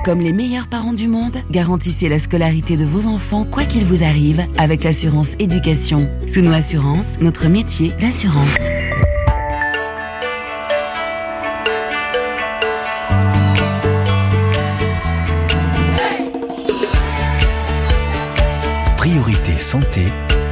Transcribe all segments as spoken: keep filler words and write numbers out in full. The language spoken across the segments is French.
Comme les meilleurs parents du monde, garantissez la scolarité de vos enfants quoi qu'il vous arrive avec l'assurance éducation. Sous nos assurances, notre métier, l'assurance. Priorité santé.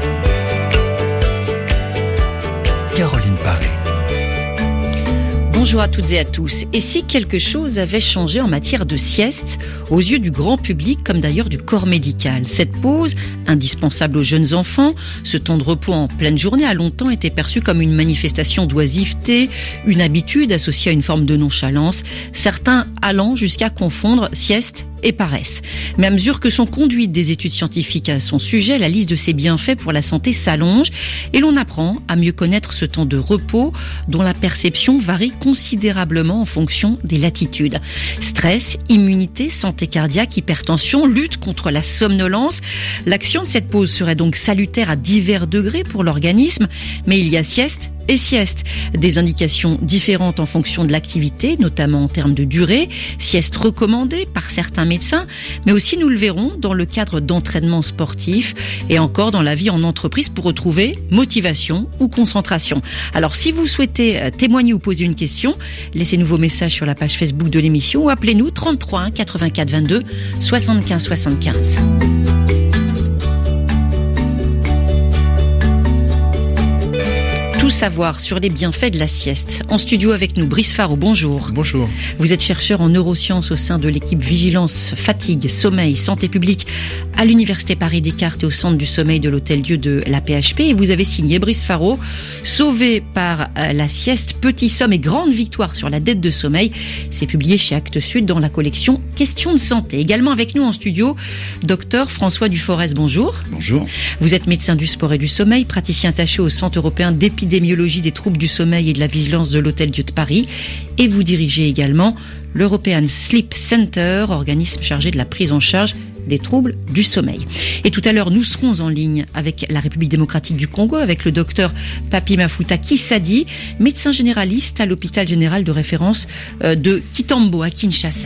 Caroline Paré. Bonjour à toutes et à tous. Et si quelque chose avait changé en matière de sieste aux yeux du grand public, comme d'ailleurs du corps médical? Cette pause, indispensable aux jeunes enfants, ce temps de repos en pleine journée a longtemps été perçu comme une manifestation d'oisiveté, une habitude associée à une forme de nonchalance, certains allant jusqu'à confondre sieste et paresse. Mais à mesure que sont conduites des études scientifiques à son sujet, la liste de ses bienfaits pour la santé s'allonge et l'on apprend à mieux connaître ce temps de repos dont la perception varie considérablement en fonction des latitudes. Stress, immunité, santé cardiaque, hypertension, lutte contre la somnolence. L'action de cette pause serait donc salutaire à divers degrés pour l'organisme, mais il y a sieste et sieste. Des indications différentes en fonction de l'activité, notamment en termes de durée. Sieste recommandée par certains médecins, mais aussi, nous le verrons, dans le cadre d'entraînement sportif et encore dans la vie en entreprise pour retrouver motivation ou concentration. Alors, si vous souhaitez témoigner ou poser une question, laissez-nous vos messages sur la page Facebook de l'émission ou appelez-nous trente-trois un quatre-vingt-quatre vingt-deux soixante-quinze soixante-quinze. Tout savoir sur les bienfaits de la sieste. En studio avec nous, Brice Faro, bonjour. Bonjour. Vous êtes chercheur en neurosciences au sein de l'équipe Vigilance, Fatigue, Sommeil, Santé publique à l'Université Paris-Descartes et au Centre du Sommeil de l'Hôtel-Dieu de la P H P. Et vous avez signé, Brice Faro, Sauvé par la sieste, Petit somme et grande victoire sur la dette de sommeil. C'est publié chez Actes Sud dans la collection Questions de santé. Également avec nous en studio, docteur François Duforez, bonjour. Bonjour. Vous êtes médecin du sport et du sommeil, praticien attaché au Centre européen d'épidémiologie des troubles du sommeil et de la vigilance de l'Hôtel-Dieu de Paris. Et vous dirigez également l'European Sleep Center, organisme chargé de la prise en charge des troubles du sommeil. Et tout à l'heure, nous serons en ligne avec la République démocratique du Congo, avec le docteur Papi Mafuta Kisadi, médecin généraliste à l'hôpital général de référence de Kitambo à Kinshasa.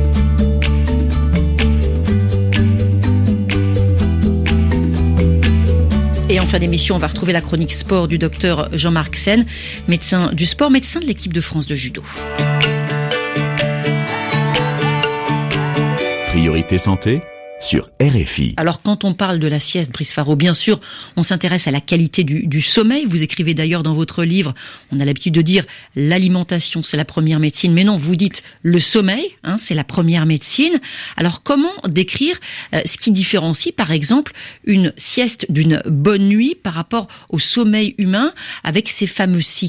Et en fin d'émission, on va retrouver la chronique sport du docteur Jean-Marc Sen, médecin du sport, médecin de l'équipe de France de judo. Priorité santé sur R F I. Alors, quand on parle de la sieste, Brice Faro, bien sûr, on s'intéresse à la qualité du, du sommeil. Vous écrivez d'ailleurs dans votre livre, on a l'habitude de dire l'alimentation, c'est la première médecine. Mais non, vous dites le sommeil, hein, c'est la première médecine. Alors, comment décrire euh, ce qui différencie, par exemple, une sieste d'une bonne nuit par rapport au sommeil humain avec ces fameux cycles ?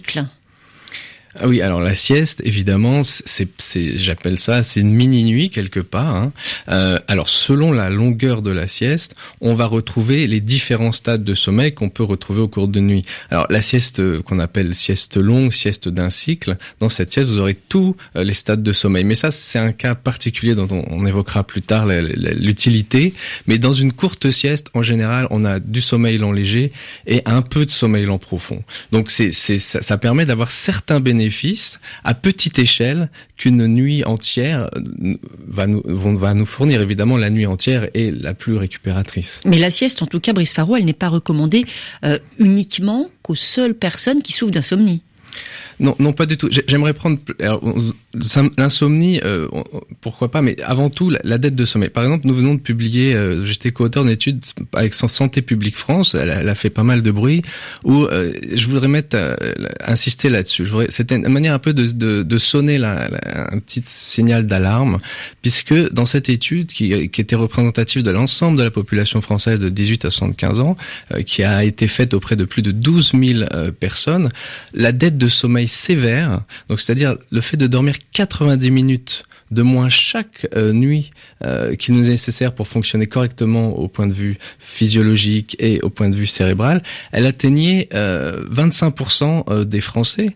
Ah oui, alors la sieste, évidemment, c'est, c'est, j'appelle ça, c'est une mini-nuit quelque part. Hein. Euh, alors selon la longueur de la sieste, on va retrouver les différents stades de sommeil qu'on peut retrouver au cours de nuit. Alors la sieste euh, qu'on appelle sieste longue, sieste d'un cycle, dans cette sieste, vous aurez tous euh, les stades de sommeil. Mais ça, c'est un cas particulier dont on, on évoquera plus tard la, la, l'utilité. Mais dans une courte sieste, en général, on a du sommeil lent léger et un peu de sommeil lent profond. Donc c'est, c'est, ça, ça permet d'avoir certains bénéfices à petite échelle qu'une nuit entière va nous, va nous fournir. Évidemment, la nuit entière est la plus récupératrice. Mais la sieste, en tout cas, Brice Faro, elle n'est pas recommandée euh, uniquement qu'aux seules personnes qui souffrent d'insomnie. Non, non, pas du tout. J'aimerais prendre alors, l'insomnie, euh, pourquoi pas, mais avant tout la, la dette de sommeil. Par exemple, nous venons de publier, euh, j'étais co-auteur d'une étude avec Santé publique France, elle a, elle a fait pas mal de bruit, où euh, je voudrais mettre, euh, insister là-dessus. Je voudrais, c'était une manière un peu de, de, de sonner la, la, un petit signal d'alarme, puisque dans cette étude qui, qui était représentative de l'ensemble de la population française de dix-huit à soixante-quinze ans, euh, qui a été faite auprès de plus de douze mille euh, personnes, la dette de sommeil sévère, donc c'est-à-dire le fait de dormir quatre-vingt-dix minutes de moins chaque euh, nuit euh, qui nous est nécessaire pour fonctionner correctement au point de vue physiologique et au point de vue cérébral, elle atteignait euh, vingt-cinq pour cent des Français,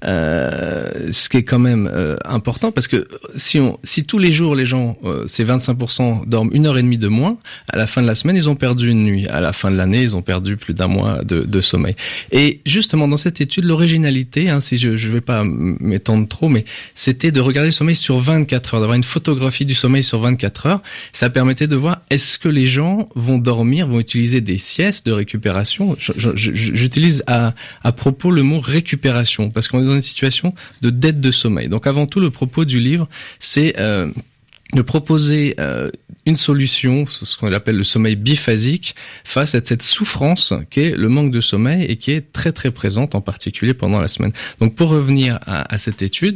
euh, ce qui est quand même euh, important parce que si on, si tous les jours les gens, euh, ces vingt-cinq pour cent dorment une heure et demie de moins, à la fin de la semaine ils ont perdu une nuit, à la fin de l'année ils ont perdu plus d'un mois de, de sommeil. Et justement dans cette étude, l'originalité, hein, c'est je ne vais pas m'étendre trop, mais c'était de regarder le sommeil sur vingt-quatre heures, d'avoir une photographie du sommeil sur vingt-quatre heures. Ça permettait de voir est-ce que les gens vont dormir, vont utiliser des siestes de récupération. Je, je, je, j'utilise à, à propos le mot récupération, parce qu'on est dans une situation de dette de sommeil. Donc avant tout, le propos du livre, c'est euh, de proposer euh, une solution, ce qu'on appelle le sommeil biphasique, face à cette souffrance qu'est le manque de sommeil et qui est très très présente en particulier pendant la semaine. Donc pour revenir à, à cette étude,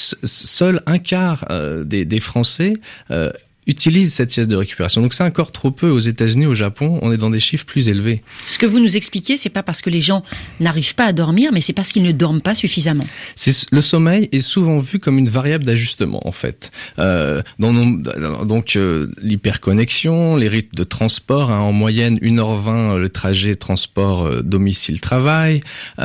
seul un quart euh, des, des Français euh, utilisent cette sieste de récupération. Donc c'est encore trop peu aux États-Unis, au Japon, on est dans des chiffres plus élevés. Ce que vous nous expliquez, c'est pas parce que les gens n'arrivent pas à dormir, mais c'est parce qu'ils ne dorment pas suffisamment. C'est, le sommeil est souvent vu comme une variable d'ajustement, en fait. Euh, dans nos, donc euh, l'hyperconnexion, les rythmes de transport, hein, en moyenne une heure vingt le trajet transport euh, domicile-travail.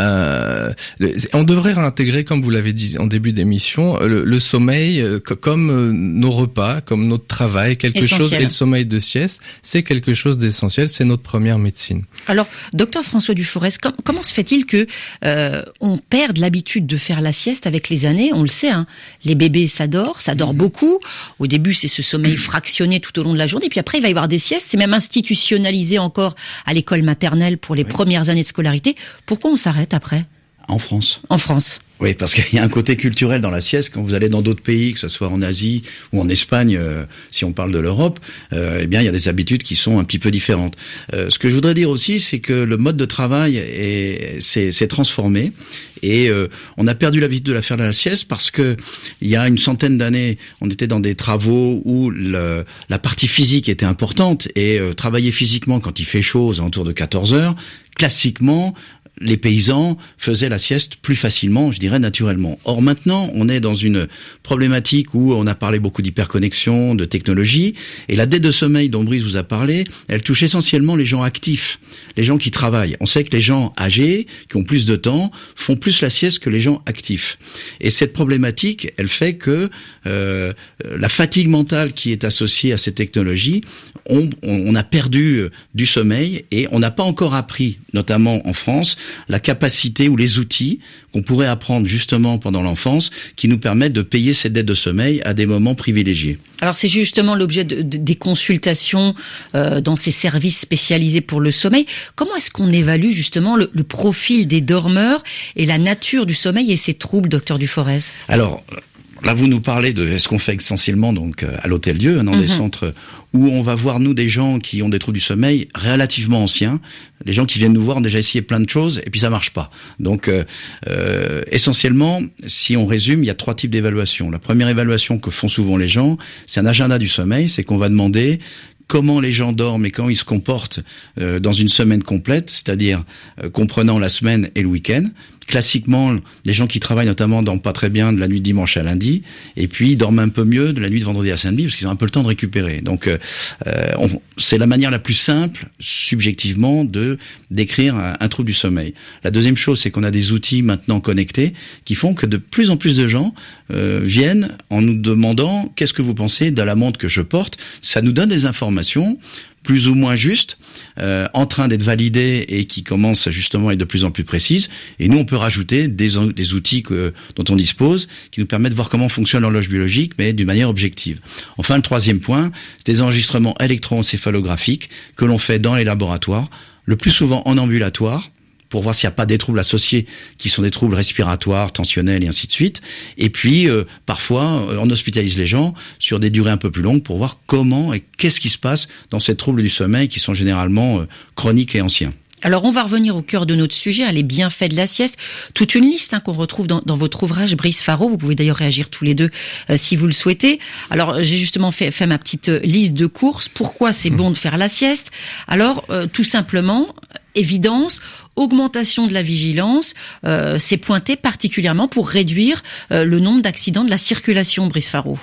Euh, le, on devrait réintégrer, comme vous l'avez dit en début d'émission, le, le sommeil euh, comme euh, nos repas, comme notre travail. Quelque essentiel. Chose, et le sommeil de sieste, c'est quelque chose d'essentiel, c'est notre première médecine. Alors, docteur François Duforez, com- comment se fait-il que euh, on perde l'habitude de faire la sieste avec les années? On le sait, hein, les bébés, ça dort, ça dort mmh. beaucoup. Au début, c'est ce sommeil fractionné tout au long de la journée, puis après, il va y avoir des siestes. C'est même institutionnalisé encore à l'école maternelle pour les oui. premières années de scolarité. Pourquoi on s'arrête après? En France. En France. Oui, parce qu'il y a un côté culturel dans la sieste. Quand vous allez dans d'autres pays, que ce soit en Asie ou en Espagne, euh, si on parle de l'Europe, euh, eh bien, il y a des habitudes qui sont un petit peu différentes. Euh, ce que je voudrais dire aussi, c'est que le mode de travail est, s'est, s'est transformé. Et euh, on a perdu l'habitude de la faire de la sieste parce que il y a une centaine d'années, on était dans des travaux où le, la partie physique était importante et euh, travailler physiquement quand il fait chaud, aux alentours de quatorze heures, classiquement, les paysans faisaient la sieste plus facilement, je dirais naturellement. Or maintenant, on est dans une problématique où on a parlé beaucoup d'hyperconnexion, de technologie, et la dette de sommeil dont Brice vous a parlé, elle touche essentiellement les gens actifs, les gens qui travaillent. On sait que les gens âgés, qui ont plus de temps, font plus la sieste que les gens actifs. Et cette problématique, elle fait que euh, la fatigue mentale qui est associée à ces technologies, on, on a perdu du sommeil et on n'a pas encore appris, notamment en France, la capacité ou les outils qu'on pourrait apprendre justement pendant l'enfance qui nous permettent de payer cette dette de sommeil à des moments privilégiés. Alors c'est justement l'objet de, de, des consultations euh, dans ces services spécialisés pour le sommeil. Comment est-ce qu'on évalue justement le, le profil des dormeurs et la nature du sommeil et ses troubles, docteur Duforez? Alors là, vous nous parlez de ce qu'on fait essentiellement donc à l'Hôtel-Dieu, dans mm-hmm. des centres où on va voir nous des gens qui ont des troubles du sommeil relativement anciens. Les gens qui viennent nous voir ont déjà essayé plein de choses et puis ça marche pas. Donc euh, euh, essentiellement, si on résume, il y a trois types d'évaluations. La première évaluation que font souvent les gens, c'est un agenda du sommeil, c'est qu'on va demander comment les gens dorment et comment ils se comportent euh, dans une semaine complète, c'est-à-dire euh, comprenant la semaine et le week-end. Classiquement, les gens qui travaillent notamment dorment pas très bien de la nuit de dimanche à lundi, et puis dorment un peu mieux de la nuit de vendredi à samedi parce qu'ils ont un peu le temps de récupérer. Donc, euh, on, c'est la manière la plus simple, subjectivement, de décrire un, un trouble du sommeil. La deuxième chose, c'est qu'on a des outils maintenant connectés qui font que de plus en plus de gens euh, viennent en nous demandant qu'est-ce que vous pensez de la montre que je porte. Ça nous donne des informations plus ou moins juste, euh, en train d'être validée et qui commence justement à être de plus en plus précise. Et nous, on peut rajouter des, des outils que, dont on dispose qui nous permettent de voir comment fonctionne l'horloge biologique, mais d'une manière objective. Enfin, le troisième point, c'est des enregistrements électroencéphalographiques que l'on fait dans les laboratoires, le plus souvent en ambulatoire, pour voir s'il n'y a pas des troubles associés qui sont des troubles respiratoires, tensionnels et ainsi de suite. Et puis, euh, parfois, on hospitalise les gens sur des durées un peu plus longues pour voir comment et qu'est-ce qui se passe dans ces troubles du sommeil qui sont généralement euh, chroniques et anciens. Alors, on va revenir au cœur de notre sujet, hein, les bienfaits de la sieste. Toute une liste hein, qu'on retrouve dans, dans votre ouvrage, Brice Faro. Vous pouvez d'ailleurs réagir tous les deux euh, si vous le souhaitez. Alors, j'ai justement fait, fait ma petite liste de courses. Pourquoi c'est mmh. bon de faire la sieste? Alors, euh, tout simplement, évidence, augmentation de la vigilance, euh, c'est pointé particulièrement pour réduire euh, le nombre d'accidents de la circulation, Brice Faro.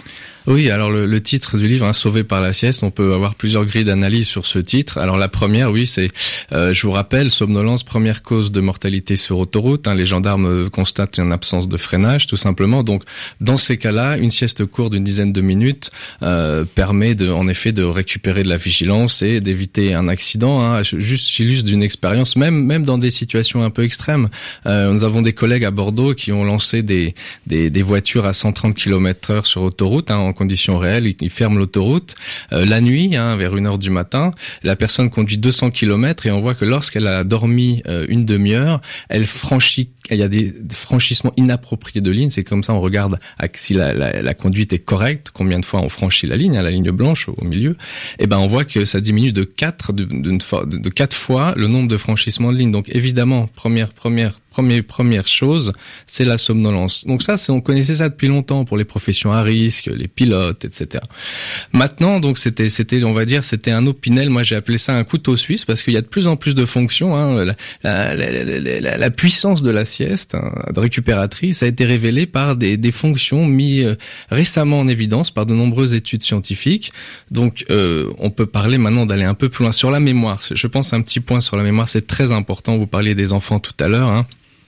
Oui, alors le, le titre du livre, hein, Sauvé par la sieste, on peut avoir plusieurs grilles d'analyse sur ce titre. Alors la première, oui, c'est, euh, je vous rappelle, somnolence, première cause de mortalité sur autoroute. Hein, les gendarmes constatent une absence de freinage, tout simplement. Donc dans ces cas-là, une sieste courte d'une dizaine de minutes euh, permet de, en effet, de récupérer de la vigilance et d'éviter un accident. Hein. Juste, j'illustre d'une expérience, même même dans des situations un peu extrêmes. Euh, nous avons des collègues à Bordeaux qui ont lancé des des, des voitures à cent trente kilomètres heure sur autoroute, hein, en conditions réelles. Ils ferment l'autoroute euh, la nuit, hein, vers une heure du matin. La personne conduit deux cents kilomètres et on voit que lorsqu'elle a dormi euh, une demi-heure, elle franchit. Il y a des franchissements inappropriés de ligne. C'est comme ça, on regarde si la, la, la conduite est correcte, combien de fois on franchit la ligne, hein, la ligne blanche au, au milieu. Et ben, on voit que ça diminue de quatre, de, de, de, de quatre fois le nombre de franchissements de ligne. Donc, évidemment, première, première, première, première chose, c'est la somnolence. Donc ça, c'est, on connaissait ça depuis longtemps pour les professions à risque, les pilotes, et cetera. Maintenant, donc, c'était, c'était, on va dire, c'était un opinel. Moi, j'ai appelé ça un couteau suisse parce qu'il y a de plus en plus de fonctions. Hein, la, la, la, la, la, la puissance de la sieste, hein, récupératrice, a été révélée par des, des fonctions mises euh, récemment en évidence par de nombreuses études scientifiques. Donc, euh, on peut parler maintenant d'aller un peu plus loin sur la mémoire. Je pense un petit point sur la mémoire, c'est très important. Vous parliez des enfants tout à l'heure. Hein.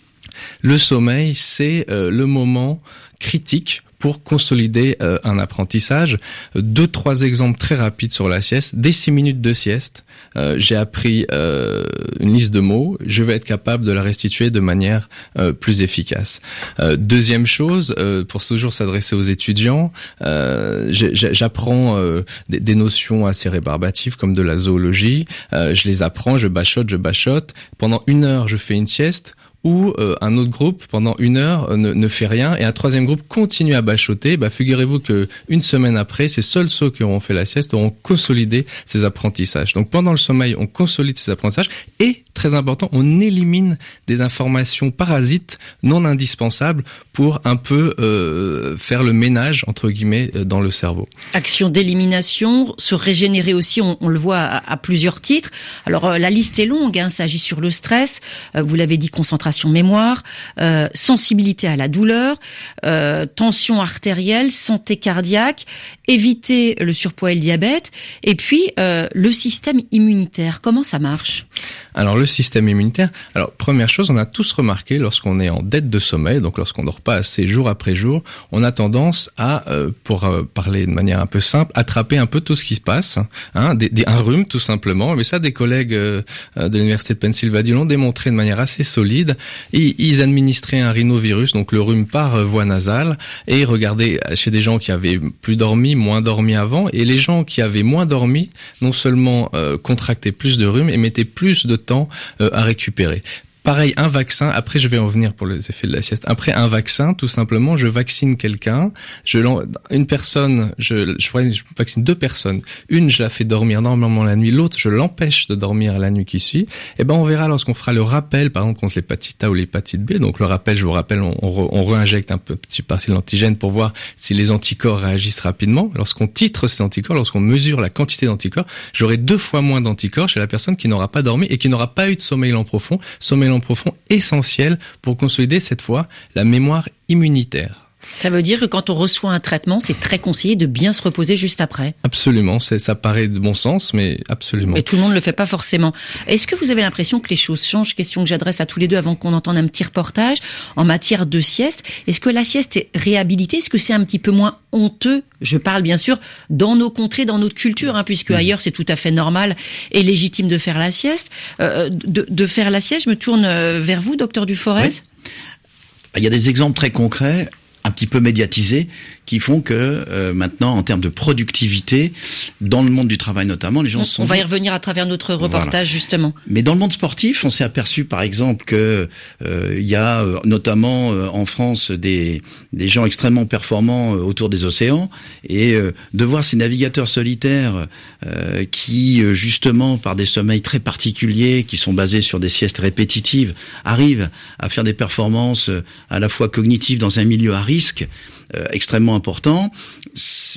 Le sommeil, c'est euh, le moment critique pour consolider euh, un apprentissage. Deux, trois exemples très rapides sur la sieste. Dès six minutes de sieste, euh, j'ai appris euh, une liste de mots. Je vais être capable de la restituer de manière euh, plus efficace. Euh, deuxième chose, euh, pour toujours s'adresser aux étudiants, euh, j'apprends euh, des, des notions assez rébarbatives comme de la zoologie. Euh, je les apprends, je bachote, je bachote. Pendant une heure, je fais une sieste. Ou euh, un autre groupe pendant une heure euh, ne, ne fait rien et un troisième groupe continue à bachoter. Bah, figurez-vous que une semaine après, ces seuls ceux qui auront fait la sieste auront consolidé ces apprentissages. Donc pendant le sommeil, on consolide ces apprentissages et, très important, on élimine des informations parasites non indispensables pour un peu euh, faire le ménage entre guillemets dans le cerveau. Action d'élimination, se régénérer aussi, on, on le voit à, à plusieurs titres. Alors euh, la liste est longue, hein, ça agit sur le stress. Euh, vous l'avez dit, concentration mémoire, euh, sensibilité à la douleur, euh, tension artérielle, santé cardiaque, éviter le surpoids et le diabète, et puis euh, le système immunitaire. Comment ça marche ? Alors le système immunitaire, alors première chose, on a tous remarqué lorsqu'on est en dette de sommeil, donc lorsqu'on dort pas assez jour après jour, on a tendance à, euh, pour euh, parler de manière un peu simple, attraper un peu tout ce qui se passe, hein, des, des, un rhume tout simplement. Mais ça, des collègues euh, de l'université de Pennsylvanie l'ont démontré de manière assez solide. Et ils administraient un rhinovirus, donc le rhume par voie nasale, et regardaient chez des gens qui avaient plus dormi, moins dormi avant, et les gens qui avaient moins dormi, non seulement euh, contractaient plus de rhume, et mettaient plus de temps euh, à récupérer. Pareil, un vaccin, après je vais en venir pour les effets de la sieste. Après un vaccin, tout simplement, je vaccine quelqu'un, je une personne, je, je, je vaccine deux personnes. Une, je la fais dormir normalement la nuit, l'autre, je l'empêche de dormir la nuit qui suit. Et ben on verra lorsqu'on fera le rappel, par exemple contre l'hépatite A ou l'hépatite B. Donc le rappel, je vous rappelle, on, on, re, on réinjecte un peu petit partie de l'antigène pour voir si les anticorps réagissent rapidement. Lorsqu'on titre ces anticorps, lorsqu'on mesure la quantité d'anticorps, j'aurai deux fois moins d'anticorps chez la personne qui n'aura pas dormi et qui n'aura pas eu de sommeil lent profond. Sommeil lent profond essentiel pour consolider cette fois la mémoire immunitaire. Ça veut dire que quand on reçoit un traitement, c'est très conseillé de bien se reposer juste après. Absolument, c'est, ça paraît de bon sens, mais absolument. Et tout le monde ne le fait pas forcément. Est-ce que vous avez l'impression que les choses changent ? Question que j'adresse à tous les deux avant qu'on entende un petit reportage. En matière de sieste, est-ce que la sieste est réhabilitée ? Est-ce que c'est un petit peu moins honteux ? Je parle bien sûr dans nos contrées, dans notre culture, hein, puisque mmh. ailleurs c'est tout à fait normal et légitime de faire la sieste. Euh, de, de faire la sieste, je me tourne vers vous, docteur Duforez. Oui. Il y a des exemples très concrets, un petit peu médiatisés, qui font que euh, maintenant, en termes de productivité, dans le monde du travail notamment, les gens on, se sont... On va y revenir à travers notre reportage, voilà. Justement. Mais dans le monde sportif, on s'est aperçu, par exemple, que euh, il y a euh, notamment euh, en France des des gens extrêmement performants euh, autour des océans, et euh, de voir ces navigateurs solitaires euh, qui, euh, justement, par des sommeils très particuliers, qui sont basés sur des siestes répétitives, arrivent à faire des performances euh, à la fois cognitives dans un milieu à risque, Euh, extrêmement important.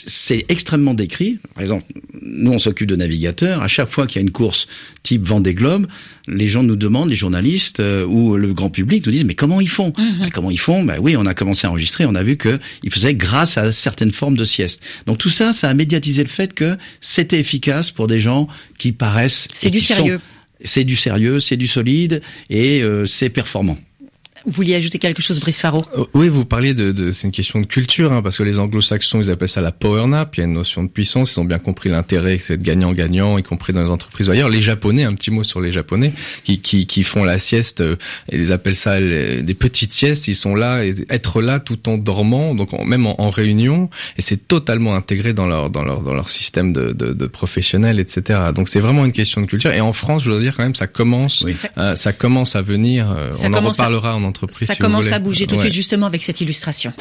c'est extrêmement décrit. Par exemple, nous, on s'occupe de navigateurs. À chaque fois qu'il y a une course type Vendée Globe, les gens nous demandent, les journalistes euh, ou le grand public nous disent, mais comment ils font? Mmh. Ben, comment ils font? Ben oui, on a commencé à enregistrer, on a vu que ils faisaient grâce à certaines formes de sieste. Donc tout ça, ça a médiatisé le fait que c'était efficace pour des gens qui paraissent... C'est du sérieux. Sont, c'est du sérieux, c'est du solide et euh, c'est performant. Vous vouliez ajouter quelque chose, Brice Faro? Oui, vous parliez de, de c'est une question de culture, hein, parce que les anglo-saxons, ils appellent ça la power nap. Il y a une notion de puissance. Ils ont bien compris l'intérêt que c'est de gagnant-gagnant, y compris dans les entreprises ailleurs. Les Japonais, un petit mot sur les Japonais, qui qui, qui font la sieste. Euh, ils appellent ça les, des petites siestes. Ils sont là, et être là tout en dormant, donc en, même en, en réunion, et c'est totalement intégré dans leur dans leur dans leur système de de, de professionnels, et cetera. Donc c'est vraiment une question de culture. Et en France, je dois dire quand même, ça commence, oui. euh, ça commence à venir. Euh, on en reparlera à... en entreprise. Ça si commence à bouger tout de ouais. suite justement avec cette illustration.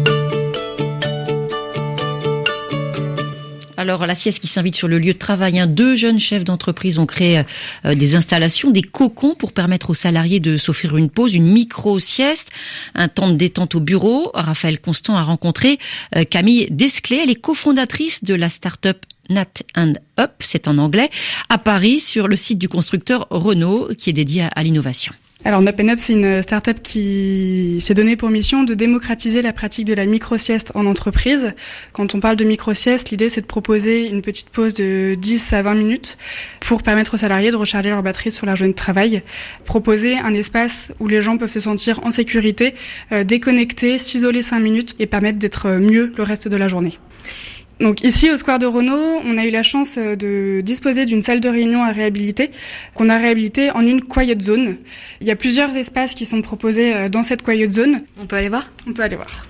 Alors, la sieste qui s'invite sur le lieu de travail. Hein. Deux jeunes chefs d'entreprise ont créé euh, des installations, des cocons pour permettre aux salariés de s'offrir une pause, une micro-sieste, un temps de détente au bureau. Raphaël Constant a rencontré euh, Camille Desclés. Elle est cofondatrice de la start-up Nat and Up, c'est en anglais, à Paris, sur le site du constructeur Renault, qui est dédié à, à l'innovation. Alors Nap and Up, c'est une start-up qui s'est donnée pour mission de démocratiser la pratique de la micro-sieste en entreprise. Quand on parle de micro-sieste, l'idée c'est de proposer une petite pause de dix à vingt minutes pour permettre aux salariés de recharger leur batterie sur leur journée de travail. Proposer un espace où les gens peuvent se sentir en sécurité, euh, déconnectés, s'isoler cinq minutes et permettre d'être mieux le reste de la journée. Donc ici au Square de Renault, on a eu la chance de disposer d'une salle de réunion à réhabiliter, qu'on a réhabilitée en une quiet zone. Il y a plusieurs espaces qui sont proposés dans cette quiet zone. On peut aller voir ? On peut aller voir.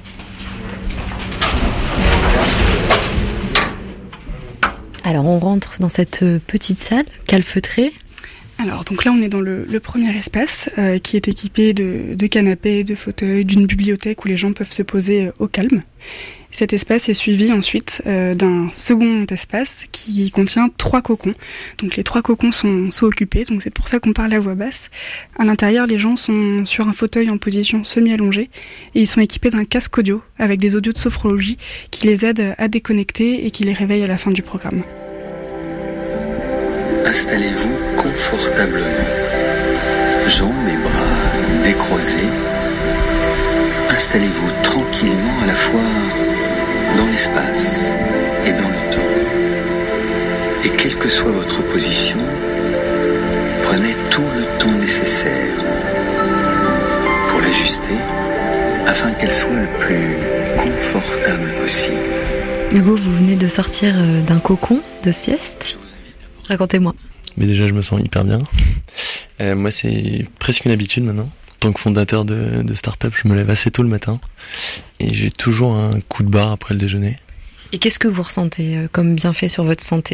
Alors on rentre dans cette petite salle calfeutrée. Alors donc là on est dans le, le premier espace euh, qui est équipé de, de canapés, de fauteuils, d'une bibliothèque où les gens peuvent se poser euh, au calme. Cet espace est suivi ensuite euh, d'un second espace qui contient trois cocons. Donc les trois cocons sont, sont occupés, donc c'est pour ça qu'on parle à voix basse. À l'intérieur, les gens sont sur un fauteuil en position semi-allongée et ils sont équipés d'un casque audio avec des audios de sophrologie qui les aident à déconnecter et qui les réveillent à la fin du programme. Installez-vous confortablement, jambes et bras décroisés. Installez-vous tranquillement à la fois dans l'espace et dans le temps. Et quelle que soit votre position, prenez tout le temps nécessaire pour l'ajuster afin qu'elle soit le plus confortable possible. Hugo, vous venez de sortir d'un cocon de sieste. Racontez-moi. Mais déjà, je me sens hyper bien. Euh, moi, c'est presque une habitude maintenant. En tant que fondateur de, de start-up, je me lève assez tôt le matin et j'ai toujours un coup de barre après le déjeuner. Et qu'est-ce que vous ressentez comme bienfait sur votre santé ?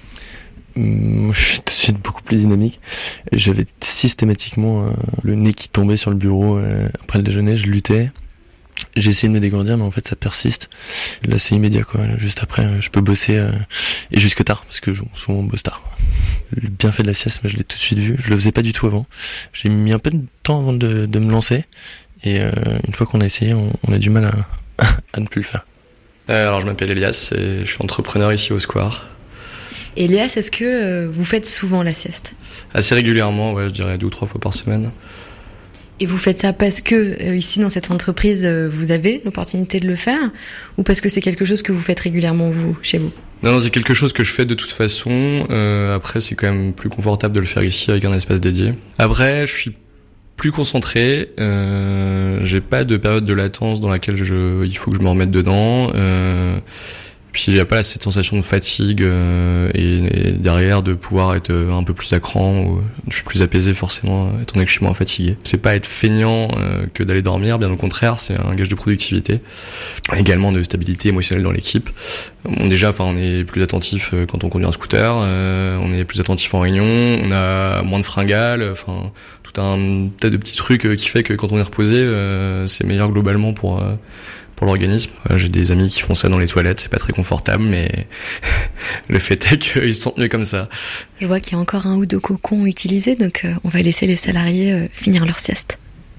Moi, je suis tout de suite beaucoup plus dynamique. J'avais systématiquement euh, le nez qui tombait sur le bureau euh, après le déjeuner, je luttais. J'ai essayé de me dégourdir, mais en fait ça persiste. Là c'est immédiat quoi. Juste après, je peux bosser euh, et jusque tard parce que souvent on bosse tard. Le bienfait de la sieste, moi je l'ai tout de suite vu. Je le faisais pas du tout avant. J'ai mis un peu de temps avant de, de me lancer et euh, une fois qu'on a essayé, on, on a du mal à, à ne plus le faire. Euh, alors je m'appelle Elias et je suis entrepreneur ici au Square. Elias, est-ce que euh, vous faites souvent la sieste ? Assez régulièrement, ouais, je dirais deux ou trois fois par semaine. Et vous faites ça parce que euh, ici dans cette entreprise euh, vous avez l'opportunité de le faire ou parce que c'est quelque chose que vous faites régulièrement vous, chez vous ? Non, non, c'est quelque chose que je fais de toute façon. Euh, après, c'est quand même plus confortable de le faire ici avec un espace dédié. Après, je suis plus concentré. Euh, j'ai pas de période de latence dans laquelle je, il faut que je me remette dedans. Euh, Puis il n'y a pas cette sensation de fatigue euh, et, et derrière de pouvoir être un peu plus à cran. Ou, je suis plus apaisé forcément étant donné que je suis moins fatigué. C'est pas être feignant euh, que d'aller dormir, bien au contraire, c'est un gage de productivité. Également de stabilité émotionnelle dans l'équipe. Bon, déjà, enfin, on est plus attentif euh, quand on conduit un scooter, euh, on est plus attentif en réunion, on a moins de fringales, enfin tout un tas de petits trucs euh, qui fait que quand on est reposé, euh, c'est meilleur globalement pour euh, pour l'organisme. J'ai des amis qui font ça dans les toilettes, c'est pas très confortable, mais le fait est qu'ils se sentent mieux comme ça. Je vois qu'il y a encore un ou deux cocons utilisés, donc euh, on va laisser les salariés euh, finir leur sieste.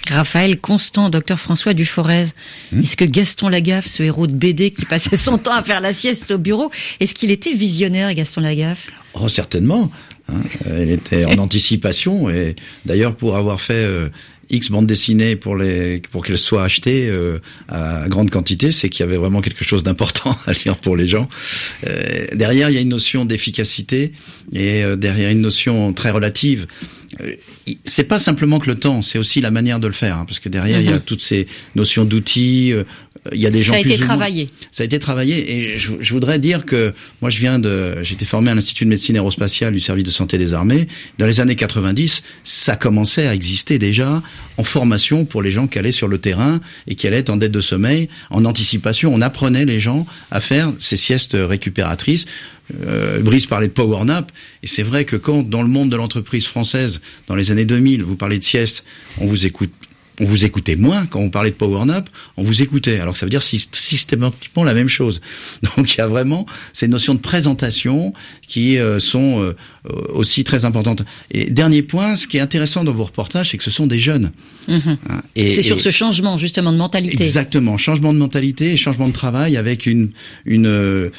Raphaël Constant, docteur François Duforez. Mmh. Est-ce que Gaston Lagaffe, ce héros de B D qui passait son temps à faire la sieste au bureau, est-ce qu'il était visionnaire, Gaston Lagaffe? Oh, certainement. Hein, il était en anticipation, et d'ailleurs pour avoir fait euh, X bandes dessinées pour les pour qu'elles soient achetées euh, à grande quantité, c'est qu'il y avait vraiment quelque chose d'important à lire pour les gens. Euh, derrière, il y a une notion d'efficacité et euh, derrière une notion très relative. Euh, c'est pas simplement que le temps, c'est aussi la manière de le faire, hein, parce que derrière, mm-hmm. il y a toutes ces notions d'outils. Euh, il y a des gens. Ça a plus été travaillé. Moins... Ça a été travaillé, et je, je voudrais dire que moi, je viens de, j'ai été formé à l'Institut de médecine aérospatiale du service de santé des armées. Dans les années quatre-vingt-dix, ça commençait à exister déjà en formation pour les gens qui allaient sur le terrain et qui allaient être en dette de sommeil, en anticipation. On apprenait les gens à faire ces siestes récupératrices. Euh, Brice parlait de power nap, et c'est vrai que quand dans le monde de l'entreprise française, dans les années deux mille, vous parlez de sieste, on vous écoute. On vous écoutait moins quand on parlait de power nap, on vous écoutait. Alors que ça veut dire systématiquement la même chose. Donc il y a vraiment ces notions de présentation qui euh, sont euh, aussi très importantes. Et dernier point, ce qui est intéressant dans vos reportages, c'est que ce sont des jeunes. Mmh. Hein, et, c'est sur et, ce changement justement de mentalité. Exactement, changement de mentalité et changement de travail avec une une euh,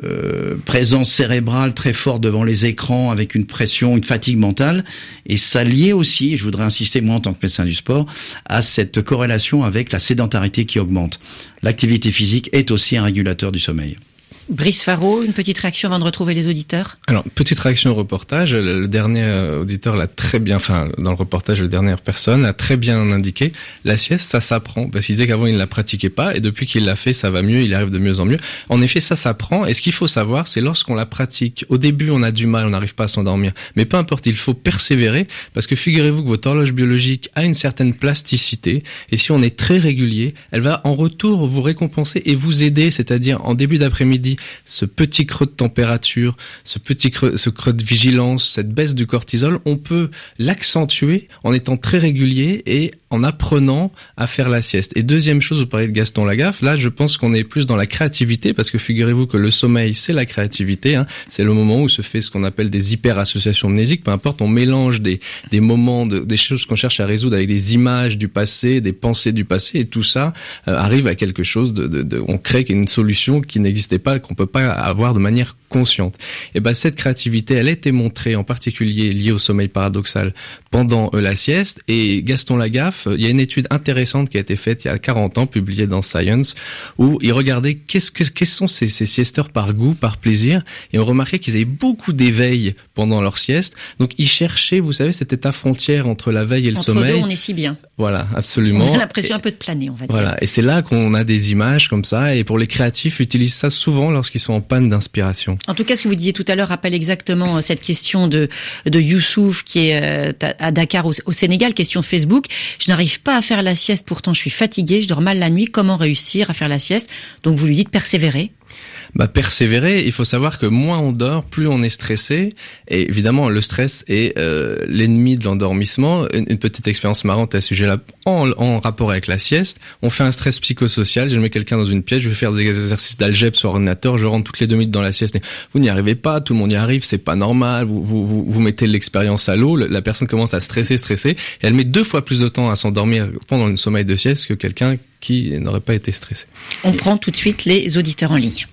présence cérébrale très forte devant les écrans, avec une pression, une fatigue mentale. Et ça lié aussi, et je voudrais insister moi en tant que médecin du sport, à cette corrélation avec la sédentarité qui augmente. L'activité physique est aussi un régulateur du sommeil. Brice Faro, une petite réaction avant de retrouver les auditeurs. Alors, petite réaction au reportage. Le, le dernier auditeur l'a très bien, enfin, dans le reportage, la dernière personne a très bien indiqué. La sieste, ça s'apprend. Parce qu'il disait qu'avant, il ne la pratiquait pas. Et depuis qu'il l'a fait, ça va mieux. Il arrive de mieux en mieux. En effet, ça s'apprend. Et ce qu'il faut savoir, c'est lorsqu'on la pratique. Au début, on a du mal, on n'arrive pas à s'endormir. Mais peu importe, il faut persévérer. Parce que figurez-vous que votre horloge biologique a une certaine plasticité. Et si on est très régulier, elle va en retour vous récompenser et vous aider. C'est-à-dire, en début d'après-midi, ce petit creux de température, ce petit creux, ce creux de vigilance, cette baisse du cortisol, on peut l'accentuer en étant très régulier et en apprenant à faire la sieste. Et deuxième chose, vous parlez de Gaston Lagaffe, là je pense qu'on est plus dans la créativité, parce que figurez-vous que le sommeil c'est la créativité, hein. C'est le moment où se fait ce qu'on appelle des hyperassociations mnésiques, peu importe, on mélange des, des moments, de, des choses qu'on cherche à résoudre avec des images du passé, des pensées du passé, et tout ça euh, arrive à quelque chose de, de, de on crée une solution qui n'existait pas, qu'on peut pas avoir de manière consciente. Et ben cette créativité, elle a été montrée en particulier liée au sommeil paradoxal pendant euh, la sieste, et Gaston Lagaffe, il y a une étude intéressante qui a été faite il y a quarante ans, publiée dans Science, où il regardait qu'est-ce que quels sont ces, ces siesteurs par goût, par plaisir, et on remarquait qu'ils avaient beaucoup d'éveil pendant leur sieste. Donc ils cherchaient, vous savez, cet état frontière entre la veille et le entre sommeil. Entre deux, on est si bien. Voilà, absolument. On a l'impression et, un peu de planer, on va dire. Voilà, et c'est là qu'on a des images comme ça, et pour les créatifs, utilisent ça souvent lorsqu'ils sont en panne d'inspiration. En tout cas, ce que vous disiez tout à l'heure rappelle exactement cette question de de Youssouf qui est à Dakar au, au Sénégal, question Facebook. Je n'arrive pas à faire la sieste, pourtant je suis fatigué, je dors mal la nuit, comment réussir à faire la sieste? Donc vous lui dites persévérer. Bah, persévérer, il faut savoir que moins on dort, plus on est stressé. Et évidemment, le stress est euh, l'ennemi de l'endormissement. Une, une petite expérience marrante à ce sujet-là, en, en rapport avec la sieste. On fait un stress psychosocial. Je mets quelqu'un dans une pièce, je vais faire des exercices d'algèbre sur ordinateur, je rentre toutes les deux minutes dans la sieste. Vous n'y arrivez pas, tout le monde y arrive, c'est pas normal. Vous, vous, vous, vous mettez l'expérience à l'eau, la personne commence à stresser, stresser, et elle met deux fois plus de temps à s'endormir pendant le sommeil de sieste que quelqu'un qui n'aurait pas été stressé. On prend tout de suite les auditeurs en ligne.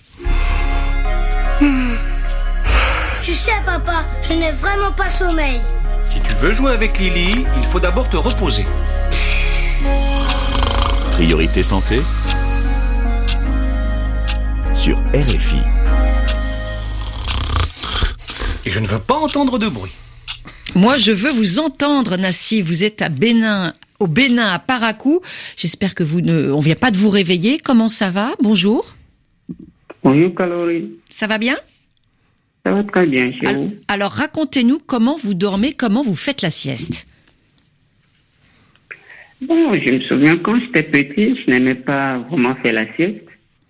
Tu sais, papa, je n'ai vraiment pas sommeil. Si tu veux jouer avec Lily, il faut d'abord te reposer. Priorité santé sur R F I. Et je ne veux pas entendre de bruit. Moi, je veux vous entendre, Nassi. Vous êtes à Bénin, au Bénin, à Parakou. J'espère que vous ne, on vient pas de vous réveiller. Comment ça va? Bonjour. Bonjour, Caroline. Ça va bien? Ça va très bien chez alors, vous. Alors, racontez-nous comment vous dormez, comment vous faites la sieste. Bon, je me souviens quand j'étais petit, je n'aimais pas vraiment faire la sieste.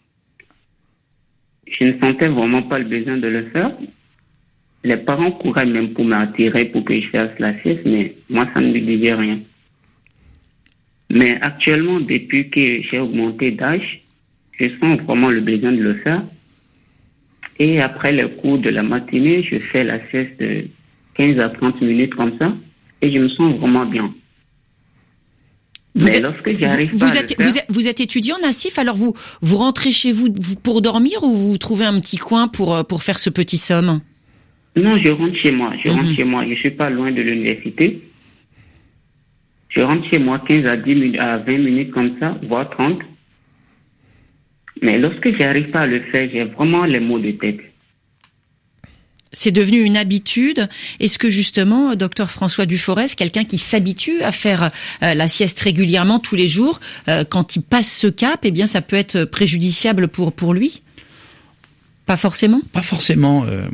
Je ne sentais vraiment pas le besoin de le faire. Les parents couraient même pour m'attirer pour que je fasse la sieste, mais moi, ça ne me disait rien. Mais actuellement, depuis que j'ai augmenté d'âge, je sens vraiment le besoin de le faire. Et après le cours de la matinée, je fais la sieste de quinze à trente minutes comme ça. Et je me sens vraiment bien. Vous Mais êtes, lorsque j'arrive vous, pas vous à êtes, le faire, vous êtes, vous êtes étudiant, Nassif, alors vous, vous rentrez chez vous vous- pour dormir ou vous trouvez un petit coin pour, euh, pour faire ce petit somme? non, je rentre chez moi. Je rentre Mhm. chez moi. Je suis pas loin de l'université. Je rentre chez moi quinze à dix minutes, à vingt minutes comme ça, voire trente. Mais lorsque j'arrive pas à le faire, j'ai vraiment les maux de tête. C'est devenu une habitude. Est-ce que justement, docteur François Duforest, quelqu'un qui s'habitue à faire euh, la sieste régulièrement tous les jours, euh, quand il passe ce cap, eh bien, ça peut être préjudiciable pour pour lui? Pas forcément. Pas forcément. Euh,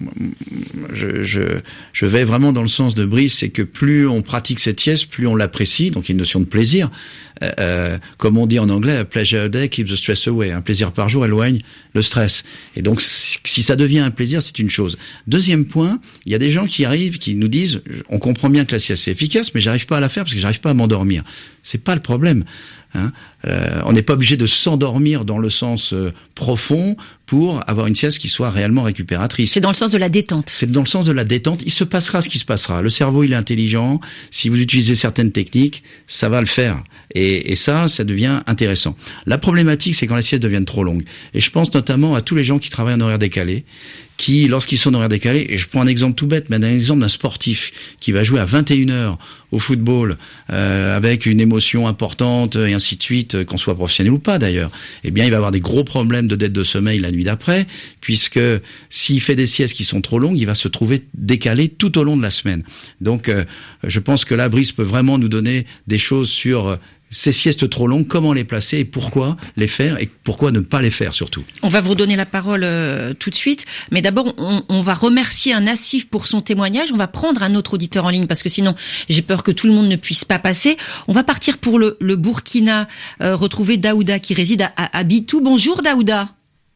je, je, je vais vraiment dans le sens de Brice, c'est que plus on pratique cette sieste, plus on l'apprécie. Donc il y a une notion de plaisir. Euh, euh, comme on dit en anglais, a pleasure a day keeps the stress away. Un plaisir par jour éloigne le stress. Et donc si, si ça devient un plaisir, c'est une chose. Deuxième point, il y a des gens qui arrivent, qui nous disent, on comprend bien que la sieste c'est efficace, mais j'arrive pas à la faire parce que j'arrive pas à m'endormir. C'est pas le problème. Hein, euh, on n'est pas obligé de s'endormir dans le sens euh, profond pour avoir une sieste qui soit réellement récupératrice. C'est dans le sens de la détente. C'est dans le sens de la détente. Il se passera ce qui se passera. Le cerveau, il est intelligent. Si vous utilisez certaines techniques, ça va le faire. Et, et ça, ça devient intéressant. La problématique, c'est quand les siestes deviennent trop longues. Et je pense notamment à tous les gens qui travaillent en horaire décalé, qui, lorsqu'ils sont en horaire décalé, et je prends un exemple tout bête, mais un exemple d'un sportif qui va jouer à vingt et une heures au football, euh, avec une émotion importante, et ainsi de suite, qu'on soit professionnel ou pas d'ailleurs, eh bien, il va avoir des gros problèmes de dette de sommeil la nuit d'après, puisque s'il fait des siestes qui sont trop longues, il va se trouver décalé tout au long de la semaine. Donc, euh, je pense que là, Brice peut vraiment nous donner des choses sur ces siestes trop longues, comment les placer et pourquoi les faire et pourquoi ne pas les faire surtout. On va vous redonner la parole euh, tout de suite, mais d'abord on, on va remercier un Nassif pour son témoignage. On va prendre un autre auditeur en ligne parce que sinon j'ai peur que tout le monde ne puisse pas passer. On va partir pour le, le Burkina, euh, retrouver Daouda qui réside à, à, à Bitou. Bonjour Daouda.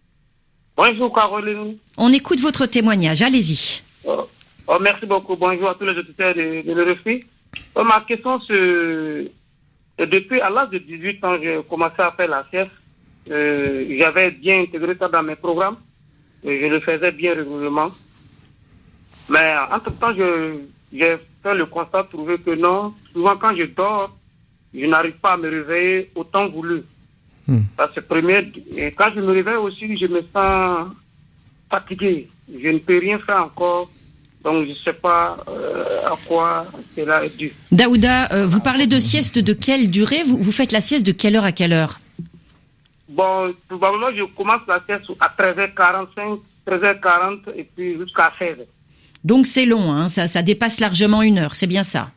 Bonjour Caroline. On écoute votre témoignage, allez-y. Oh, oh, merci beaucoup, bonjour à tous les auditeurs de, de l'R F I. Oh, ma question c'est... Depuis à l'âge de dix-huit ans, j'ai commencé à faire la sieste. Euh, j'avais bien intégré ça dans mes programmes. Et je le faisais bien régulièrement. Mais entre-temps, je, j'ai fait le constat, trouvé que non. Souvent, quand je dors, je n'arrive pas à me réveiller autant voulu. Hmm. Ça, c'est premier. Et quand je me réveille aussi, je me sens fatigué. Je ne peux rien faire encore. Donc, je ne sais pas euh, à quoi cela est dû. Daouda, euh, vous parlez de sieste de quelle durée? vous, vous faites la sieste de quelle heure à quelle heure? Bon, probablement, je commence la sieste à treize heures quarante-cinq, treize heures quarante et puis jusqu'à seize heures. Donc, c'est long, hein, ça, ça dépasse largement une heure, c'est bien ça?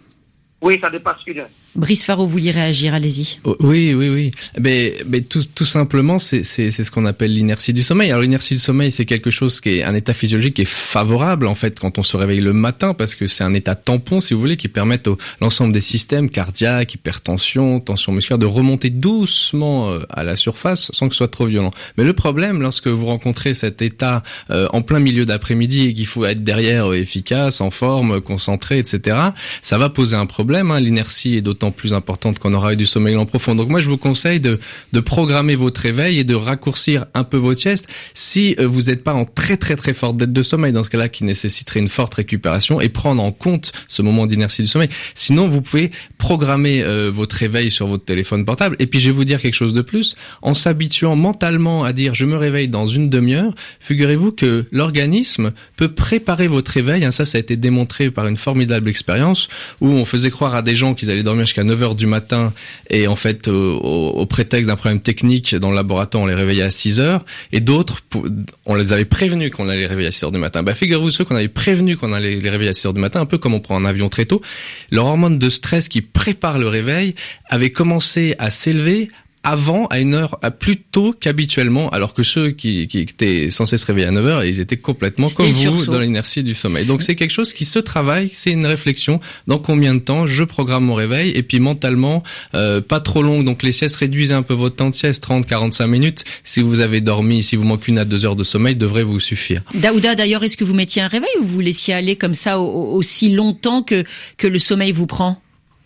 Oui, ça dépasse une heure. Brice Faro, vous vouliez réagir, allez-y. Oh, oui, oui, oui. Mais, mais tout, tout simplement, c'est, c'est, c'est ce qu'on appelle l'inertie du sommeil. Alors, l'inertie du sommeil, c'est quelque chose qui est un état physiologique qui est favorable, en fait, quand on se réveille le matin, parce que c'est un état tampon, si vous voulez, qui permet au l'ensemble des systèmes cardiaques, hypertension, tension musculaire, de remonter doucement à la surface sans que ce soit trop violent. Mais le problème, lorsque vous rencontrez cet état euh, en plein milieu d'après-midi et qu'il faut être derrière euh, efficace, en forme, concentré, et cetera, ça va poser un problème. Hein. L'inertie est d'autant plus importante qu'on aura eu du sommeil en profond. Donc moi, je vous conseille de, de programmer votre réveil et de raccourcir un peu votre sieste si euh, vous n'êtes pas en très très très forte dette de sommeil, dans ce cas-là, qui nécessiterait une forte récupération, et prendre en compte ce moment d'inertie du sommeil. Sinon, vous pouvez programmer euh, votre réveil sur votre téléphone portable. Et puis, je vais vous dire quelque chose de plus. En s'habituant mentalement à dire « je me réveille dans une demi-heure », figurez-vous que l'organisme peut préparer votre réveil. Hein, ça, ça a été démontré par une formidable expérience où on faisait croire à des gens qu'ils allaient dormir jusqu'à neuf heures du matin, et en fait, au, au prétexte d'un problème technique dans le laboratoire, on les réveillait à six heures, et d'autres, on les avait prévenus qu'on allait les réveiller à six heures du matin. Bah, figurez-vous, ceux qu'on avait prévenus qu'on allait les réveiller à six heures du matin, un peu comme on prend un avion très tôt, leur hormone de stress qui prépare le réveil avait commencé à s'élever avant, à une heure à plus tôt qu'habituellement, alors que ceux qui, qui étaient censés se réveiller à neuf heures, ils étaient complètement C'était comme vous dans l'inertie du sommeil. Donc c'est quelque chose qui se travaille, c'est une réflexion. Dans combien de temps je programme mon réveil, et puis mentalement, euh, pas trop longue. Donc les siestes, réduisez un peu votre temps de sieste, trente à quarante-cinq minutes. Si vous avez dormi, si vous manquez une à deux heures de sommeil, devrait vous suffire. Daouda, d'ailleurs, est-ce que vous mettiez un réveil ou vous laissiez aller comme ça au, aussi longtemps que, que le sommeil vous prend?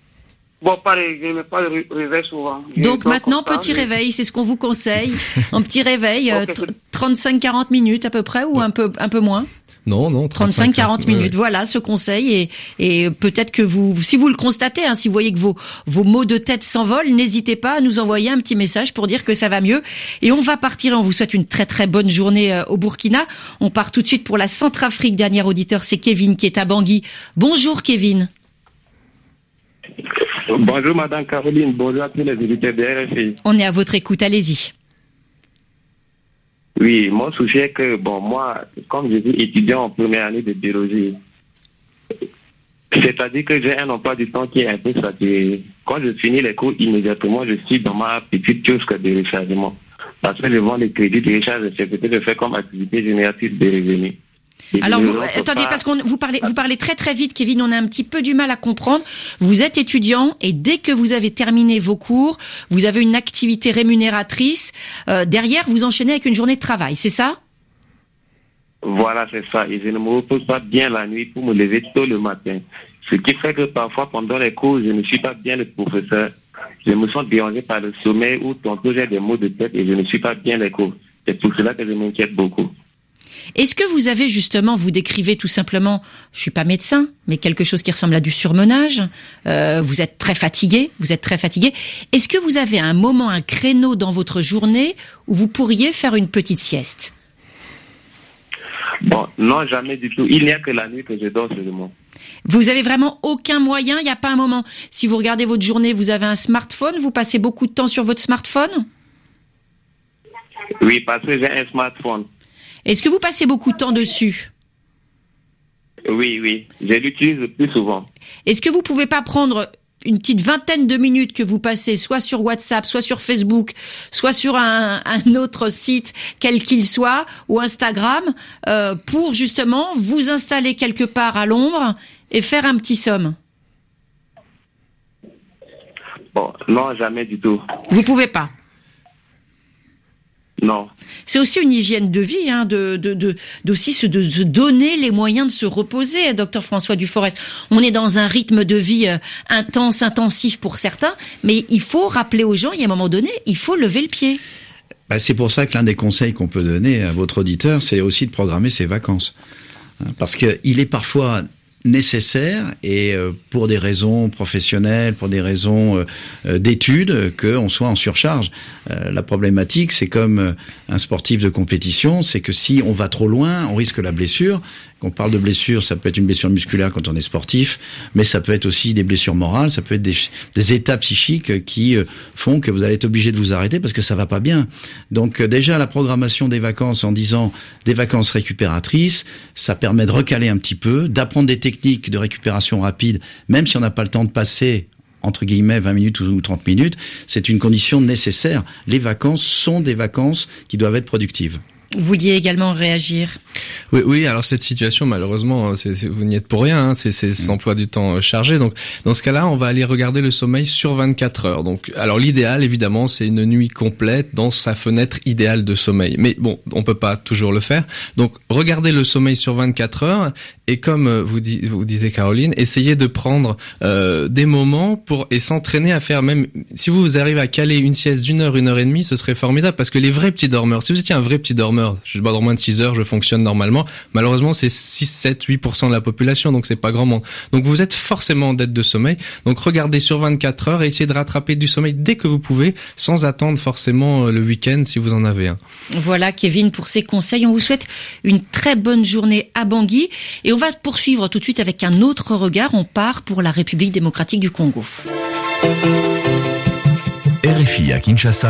Bon, pareil, je ne mets pas le réveil souvent. Je Donc maintenant, petit mais... réveil, c'est ce qu'on vous conseille. Un petit réveil, okay, trente-cinq à quarante minutes à peu près, ou un peu, un peu moins? Non, non, trente-cinq à quarante minutes. Ouais, ouais. Voilà ce conseil et, et peut-être que vous, si vous le constatez, hein, si vous voyez que vos, vos maux de tête s'envolent, n'hésitez pas à nous envoyer un petit message pour dire que ça va mieux. Et on va partir, on vous souhaite une très très bonne journée euh, au Burkina. On part tout de suite pour la Centrafrique. Dernier auditeur, c'est Kevin qui est à Bangui. Bonjour Kevin. Bonjour Madame Caroline, bonjour à tous les auditeurs de R F I. On est à votre écoute, allez-y. Oui, mon souci est que, bon, moi, comme je suis étudiant en première année de biologie, c'est-à-dire que j'ai un emploi du temps qui est un peu saturé. Quand je finis les cours, immédiatement, je suis dans ma petite kiosque de rechargement. Parce que je vends les crédits de recharge, c'est peut-être de faire comme activité génératrice de revenus. Et Alors, vous, attendez, pas... parce qu'on vous parlez, vous parlez très très vite, Kevin. On a un petit peu du mal à comprendre. Vous êtes étudiant et dès que vous avez terminé vos cours, vous avez une activité rémunératrice. Euh, derrière, vous enchaînez avec une journée de travail, c'est ça ? Voilà, c'est ça. Et je ne me repose pas bien la nuit pour me lever tôt le matin. Ce qui fait que parfois, pendant les cours, je ne suis pas bien le professeur. Je me sens dérangé par le sommeil ou tantôt j'ai des maux de tête et je ne suis pas bien les cours. C'est pour cela que je m'inquiète beaucoup. Est-ce que vous avez justement, vous décrivez tout simplement, je suis pas médecin, mais quelque chose qui ressemble à du surmenage, euh, vous êtes très fatigué, vous êtes très fatigué. Est-ce que vous avez un moment, un créneau dans votre journée où vous pourriez faire une petite sieste ? Bon, non, jamais du tout. Il n'y a que la nuit que je dors seulement. Vous avez vraiment aucun moyen, il n'y a pas un moment. Si vous regardez votre journée, vous avez un smartphone, vous passez beaucoup de temps sur votre smartphone ? Oui, parce que j'ai un smartphone. Est-ce que vous passez beaucoup de temps dessus ? Oui, oui, je l'utilise le plus souvent. Est-ce que vous pouvez pas prendre une petite vingtaine de minutes que vous passez soit sur WhatsApp, soit sur Facebook, soit sur un, un autre site, quel qu'il soit, ou Instagram, euh, pour justement vous installer quelque part à l'ombre et faire un petit somme ? Bon, non, jamais du tout. Vous pouvez pas ? Non. C'est aussi une hygiène de vie, hein, de, de, de, d'aussi se, de se donner les moyens de se reposer, docteur François Duforest. On est dans un rythme de vie euh, intense, intensif pour certains, mais il faut rappeler aux gens, il y a un moment donné, il faut lever le pied. Bah, c'est pour ça que l'un des conseils qu'on peut donner à votre auditeur, c'est aussi de programmer ses vacances. Parce qu'il est parfois nécessaire et euh, pour des raisons professionnelles, pour des raisons euh, d'études, qu'on soit en surcharge. Euh, la problématique, c'est comme euh, un sportif de compétition, c'est que si on va trop loin, on risque la blessure. Quand on parle de blessure, ça peut être une blessure musculaire quand on est sportif, mais ça peut être aussi des blessures morales, ça peut être des, des états psychiques qui euh, font que vous allez être obligé de vous arrêter parce que ça va pas bien. Donc euh, déjà, la programmation des vacances en disant des vacances récupératrices, ça permet de recaler un petit peu, d'apprendre des techniques de récupération rapide, même si on n'a pas le temps de passer entre guillemets vingt minutes ou trente minutes, c'est une condition nécessaire. Les vacances sont des vacances qui doivent être productives. Vous vouliez également réagir ? Oui, oui. Alors cette situation, malheureusement, c'est, c'est, vous n'y êtes pour rien. Hein, c'est, c'est cet emploi du temps chargé. Donc, dans ce cas-là, on va aller regarder le sommeil sur vingt-quatre heures. Donc, alors l'idéal, évidemment, c'est une nuit complète dans sa fenêtre idéale de sommeil. Mais bon, on peut pas toujours le faire. Donc, regardez le sommeil sur vingt-quatre heures. Et comme vous, dis, vous disiez, Caroline, essayez de prendre euh, des moments pour et s'entraîner à faire même. Si vous arrivez à caler une sieste d'une heure, une heure et demie, ce serait formidable parce que les vrais petits dormeurs. Si vous étiez un vrai petit dormeur, je dors moins de six heures, je fonctionne normalement. Malheureusement, c'est six, sept, huit pour cent de la population, donc c'est pas grand monde. Donc vous êtes forcément en dette de sommeil. Donc regardez sur vingt-quatre heures et essayez de rattraper du sommeil dès que vous pouvez, sans attendre forcément le week-end si vous en avez un. Voilà, Kevin, pour ces conseils. On vous souhaite une très bonne journée à Bangui. Et on va poursuivre tout de suite avec un autre regard. On part pour la République démocratique du Congo. R F I à Kinshasa,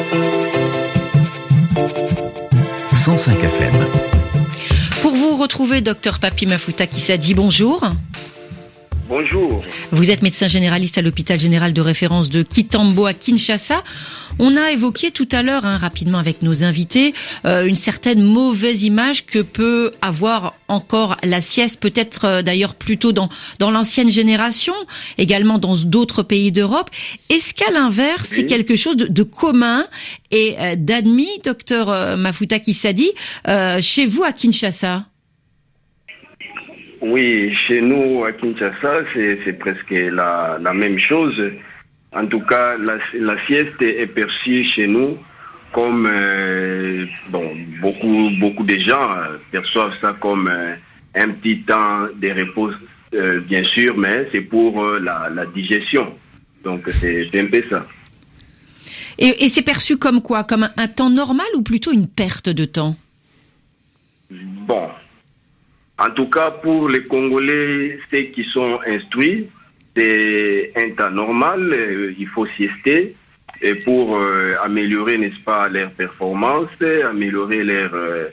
cent cinq F M. Pour vous retrouver, docteur Papi Mafuta Kissadi, bonjour. Bonjour. Vous êtes médecin généraliste à l'hôpital général de référence de Kitambo à Kinshasa. On a évoqué tout à l'heure, hein, rapidement avec nos invités, euh, une certaine mauvaise image que peut avoir encore la sieste, peut-être euh, d'ailleurs plutôt dans dans l'ancienne génération, également dans d'autres pays d'Europe. Est-ce qu'à l'inverse, oui, c'est quelque chose de, de commun et euh, d'admis, docteur euh, Mafuta Kissadi, euh, chez vous à Kinshasa? Oui, chez nous à Kinshasa, c'est, c'est presque la, la même chose. En tout cas, la, la sieste est perçue chez nous comme euh, bon, beaucoup, beaucoup de gens euh, perçoivent ça comme euh, un petit temps de repos, euh, bien sûr, mais c'est pour euh, la, la digestion. Donc c'est, c'est un peu ça. Et, et c'est perçu comme quoi? Comme un, un temps normal ou plutôt une perte de temps? Bon, en tout cas pour les Congolais, ceux qui sont instruits, c'est un temps normal, euh, il faut siester. Et pour euh, améliorer, n'est-ce pas, leur performance, améliorer leur euh,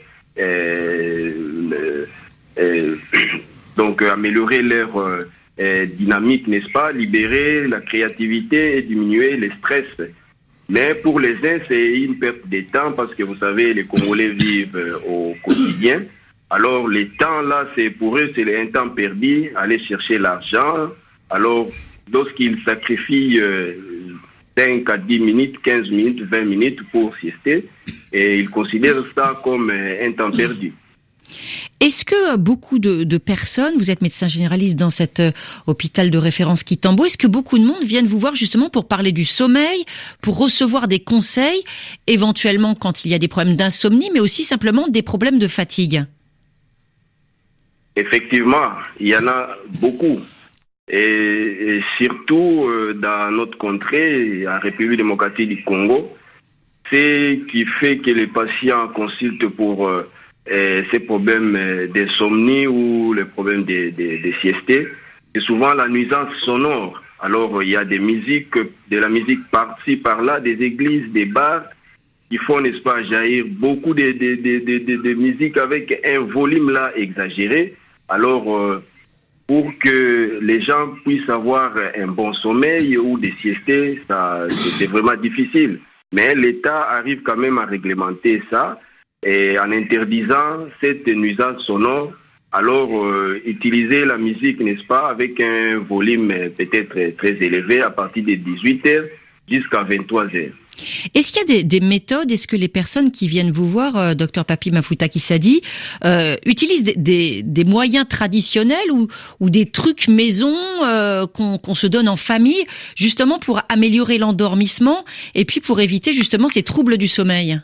euh, euh, donc améliorer leur euh, dynamique, n'est-ce pas, libérer la créativité et diminuer le stress. Mais pour les uns, c'est une perte de temps parce que vous savez, les Congolais vivent euh, au quotidien. Alors les temps là, c'est pour eux, c'est un temps perdu, aller chercher l'argent. Alors lorsqu'ils sacrifient euh, cinq à dix minutes, quinze minutes, vingt minutes pour siester, et ils considèrent ça comme un temps perdu. Est-ce que beaucoup de, de personnes, vous êtes médecin généraliste dans cet euh, hôpital de référence Kitambo, est-ce que beaucoup de monde viennent vous voir justement pour parler du sommeil, pour recevoir des conseils, éventuellement quand il y a des problèmes d'insomnie, mais aussi simplement des problèmes de fatigue? Effectivement, il y en a beaucoup. Et, et surtout euh, dans notre contrée, en République démocratique du Congo, c'est ce qui fait que les patients consultent pour euh, euh, ces problèmes euh, d'insomnie ou les problèmes de, de, de sieste. C'est souvent la nuisance sonore. Alors il y a des musiques, de la musique par-ci, par-là, des églises, des bars, qui font, n'est-ce pas, jaillir beaucoup de, de, de, de, de, de musique avec un volume là exagéré. Alors euh, pour que les gens puissent avoir un bon sommeil ou des siestes, ça, c'est vraiment difficile. Mais l'État arrive quand même à réglementer ça et en interdisant cette nuisance sonore, alors euh, utiliser la musique, n'est-ce pas, avec un volume peut-être très élevé à partir de dix-huit heures jusqu'à vingt-trois heures. Est-ce qu'il y a des, des méthodes, est-ce que les personnes qui viennent vous voir, euh, docteur Papi Mafuta Kissadi, euh, utilisent des, des, des moyens traditionnels ou, ou des trucs maison euh, qu'on, qu'on se donne en famille, justement pour améliorer l'endormissement et puis pour éviter justement ces troubles du sommeil?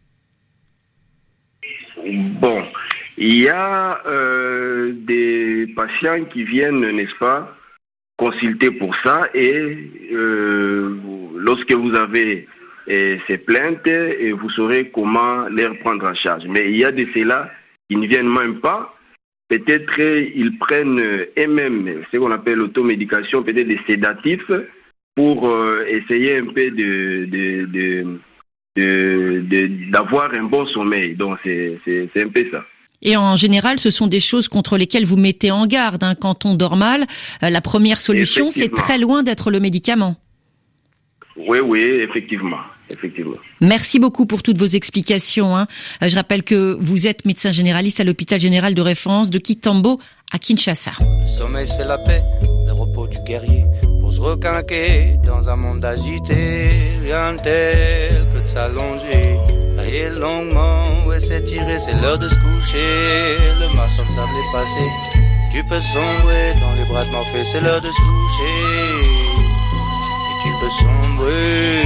Bon, il y a euh, des patients qui viennent, n'est-ce pas, consulter pour ça et euh, lorsque vous avez et ces plaintes et vous saurez comment les prendre en charge. Mais il y a de ceux-là qui ne viennent même pas. Peut-être ils prennent eux-mêmes ce qu'on appelle l'automédication, peut-être des sédatifs pour euh, essayer un peu de, de, de, de, de, d'avoir un bon sommeil. Donc c'est, c'est, c'est un peu ça. Et en général, ce sont des choses contre lesquelles vous mettez en garde. Hein. Quand on dort mal, euh, la première solution, c'est très loin d'être le médicament. Oui, oui, effectivement, effectivement. Merci beaucoup pour toutes vos explications. Hein. Je rappelle que vous êtes médecin généraliste à l'hôpital général de référence de Kitambo à Kinshasa. Le sommeil, c'est la paix, le repos du guerrier. Pour se requinquer dans un monde agité, rien de tel que de s'allonger. Et longuement, ouais, s'étirer, c'est l'heure de se coucher. Le marchand de sable est passé. Tu peux sombrer dans les bras de Morphée, c'est l'heure de se coucher. Tu peux sombrer.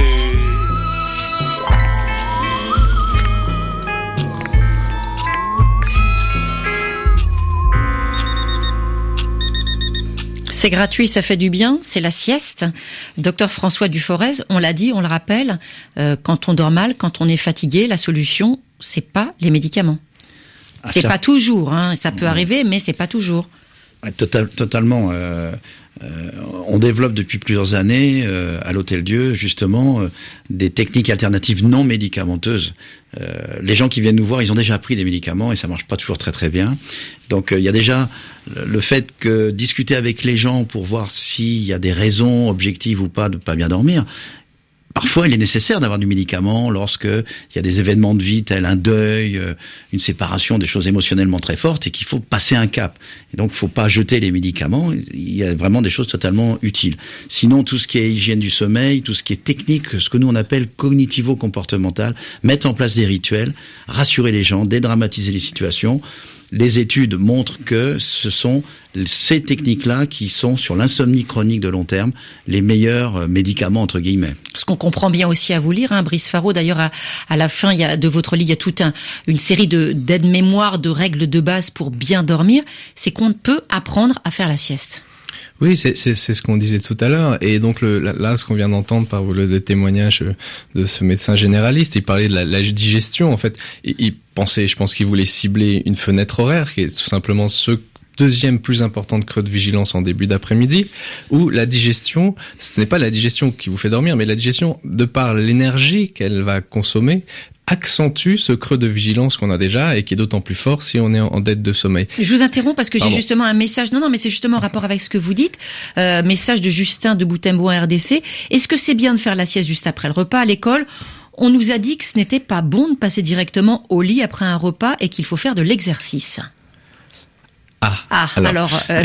C'est gratuit, ça fait du bien, c'est la sieste. Docteur François Duforez, on l'a dit, on le rappelle, euh, quand on dort mal, quand on est fatigué, la solution, c'est pas les médicaments. Ah, c'est ça... pas toujours, hein, ça peut arriver, mais c'est pas toujours. Total, totalement. Euh, euh, on développe depuis plusieurs années euh, à l'Hôtel Dieu justement euh, des techniques alternatives non médicamenteuses. Euh, les gens qui viennent nous voir, ils ont déjà pris des médicaments et ça marche pas toujours très très bien. Donc il euh, y a déjà le fait que discuter avec les gens pour voir s'il y a des raisons objectives ou pas de pas bien dormir. Parfois, il est nécessaire d'avoir du médicament lorsque il y a des événements de vie tels un deuil, une séparation, des choses émotionnellement très fortes et qu'il faut passer un cap. Et donc, il faut pas jeter les médicaments. Il y a vraiment des choses totalement utiles. Sinon, tout ce qui est hygiène du sommeil, tout ce qui est technique, ce que nous on appelle cognitivo-comportemental, mettre en place des rituels, rassurer les gens, dédramatiser les situations. les études montrent que ce sont ces techniques-là qui sont, sur l'insomnie chronique de long terme, les meilleurs médicaments, entre guillemets. Ce qu'on comprend bien aussi à vous lire, hein, Brice Faro, d'ailleurs, à, à la fin il y a, de votre livre, il y a toute un, une série de, d'aides-mémoires, de règles de base pour bien dormir, c'est qu'on peut apprendre à faire la sieste. Oui, c'est, c'est, c'est ce qu'on disait tout à l'heure. Et donc le, là, ce qu'on vient d'entendre par le, le témoignage de ce médecin généraliste, il parlait de la, la digestion. En fait, il, il pensait, je pense qu'il voulait cibler une fenêtre horaire qui est tout simplement ce deuxième plus importante creux de vigilance en début d'après-midi, où la digestion, ce n'est pas la digestion qui vous fait dormir, mais la digestion, de par l'énergie qu'elle va consommer, accentue ce creux de vigilance qu'on a déjà et qui est d'autant plus fort si on est en dette de sommeil. Je vous interromps parce que Pardon. j'ai justement un message. Non, non, mais c'est justement en rapport avec ce que vous dites. Euh, message de Justin de Boutembo en R D C. Est-ce que c'est bien de faire la sieste juste après le repas à l'école ? On nous a dit que ce n'était pas bon de passer directement au lit après un repas et qu'il faut faire de l'exercice. Ah, ah alors, alors euh,